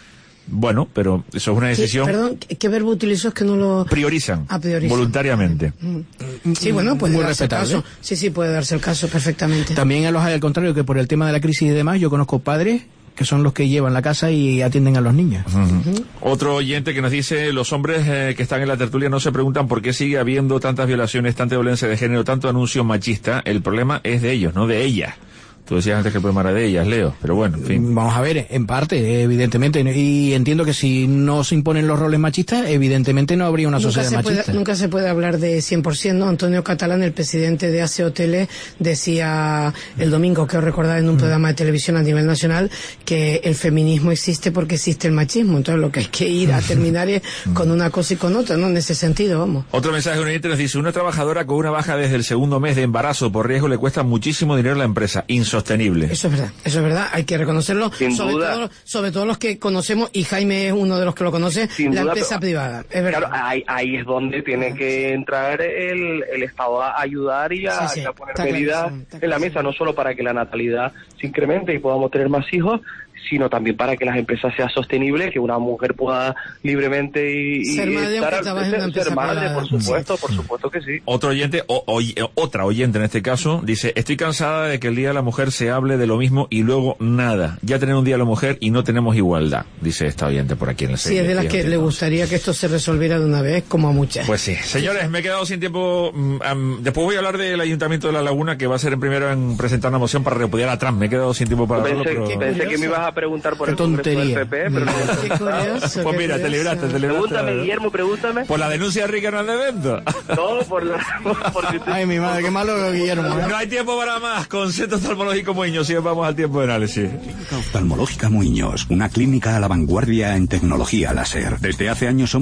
Bueno, pero eso es una Sí, decisión. perdón, ¿qué qué verbo utilizo? Es que no lo... Priorizan, Ah, priorizan. voluntariamente. Sí, bueno, puede Muy darse el respetable. caso. Sí, sí, puede darse el caso perfectamente. También los hay al contrario, que por el tema de la crisis y demás, yo conozco padres que son los que llevan la casa y atienden a los niños. Ujú. Otro oyente que nos dice, los hombres eh, que están en la tertulia no se preguntan por qué sigue habiendo tantas violaciones, tanta violencia de género, tanto anuncio machista. El problema es de ellos, no de ellas. Tú decías antes que el problema era de ellas, Leo, pero bueno, en fin. Vamos a ver, en parte, evidentemente, y entiendo que si no se imponen los roles machistas, evidentemente no habría una Nunca sociedad se, machista. puede, nunca se puede hablar de cien por ciento, ¿no? Antonio Catalán, el presidente de A C O Tele, decía el domingo, que os recordar en un programa de televisión a nivel nacional, que el feminismo existe porque existe el machismo. Entonces lo que hay que ir a terminar es con una cosa y con otra, ¿no? En ese sentido, vamos. Otro mensaje de un oyente nos dice, una trabajadora con una baja desde el segundo mes de embarazo por riesgo le cuesta muchísimo dinero a la empresa. sostenible. Eso es verdad, eso es verdad, hay que reconocerlo, Sin sobre duda. todo, sobre todo los que conocemos, y Jaime es uno de los que lo conoce, Sin la duda, empresa pero- privada, es verdad. Claro, ahí, ahí es donde tiene que entrar el, el Estado a ayudar y a, Sí, sí, y a poner está medidas clarísimo, está en la mesa, no solo para que la natalidad se incremente y podamos tener más hijos, sino también para que las empresas sean sostenibles, que una mujer pueda libremente y, y Ser madre estar- aunque trabaje en una ser- ser empresa madre, privada. por supuesto, por supuesto que sí. Otro oyente, o, oy- otra oyente en este caso, dice, estoy cansada de que el Día de la Mujer se hable de lo mismo y luego nada. Ya tener un Día de la Mujer y no tenemos igualdad, dice esta oyente por aquí en el Sí, es de las que le gustaría que esto se resolviera de una vez, como a muchas. Pues sí. Señores, me he quedado sin tiempo. mm, am, después voy a hablar del Ayuntamiento de La Laguna, que va a ser en primero en presentar una moción para repudiar a Trump. Me he quedado sin tiempo para Pensé, hablarlo, pero... pensé que me ibas a preguntar por Qué el Congreso del tontería. P P, pero no. Qué curioso, Pues qué mira, te curioso. libraste, te libraste. Pregúntame, Guillermo, pregúntame. Por la denuncia de Enrique Hernández Bento. No, por la... Porque usted- Ay, mi madre, qué malo, Guillermo. ¿eh? No hay tiempo para más. Con Centro Oftalmológico Muñoz, si vamos al tiempo de análisis. Oftalmológica Muñoz, una clínica a la vanguardia en tecnología láser. Desde hace años somos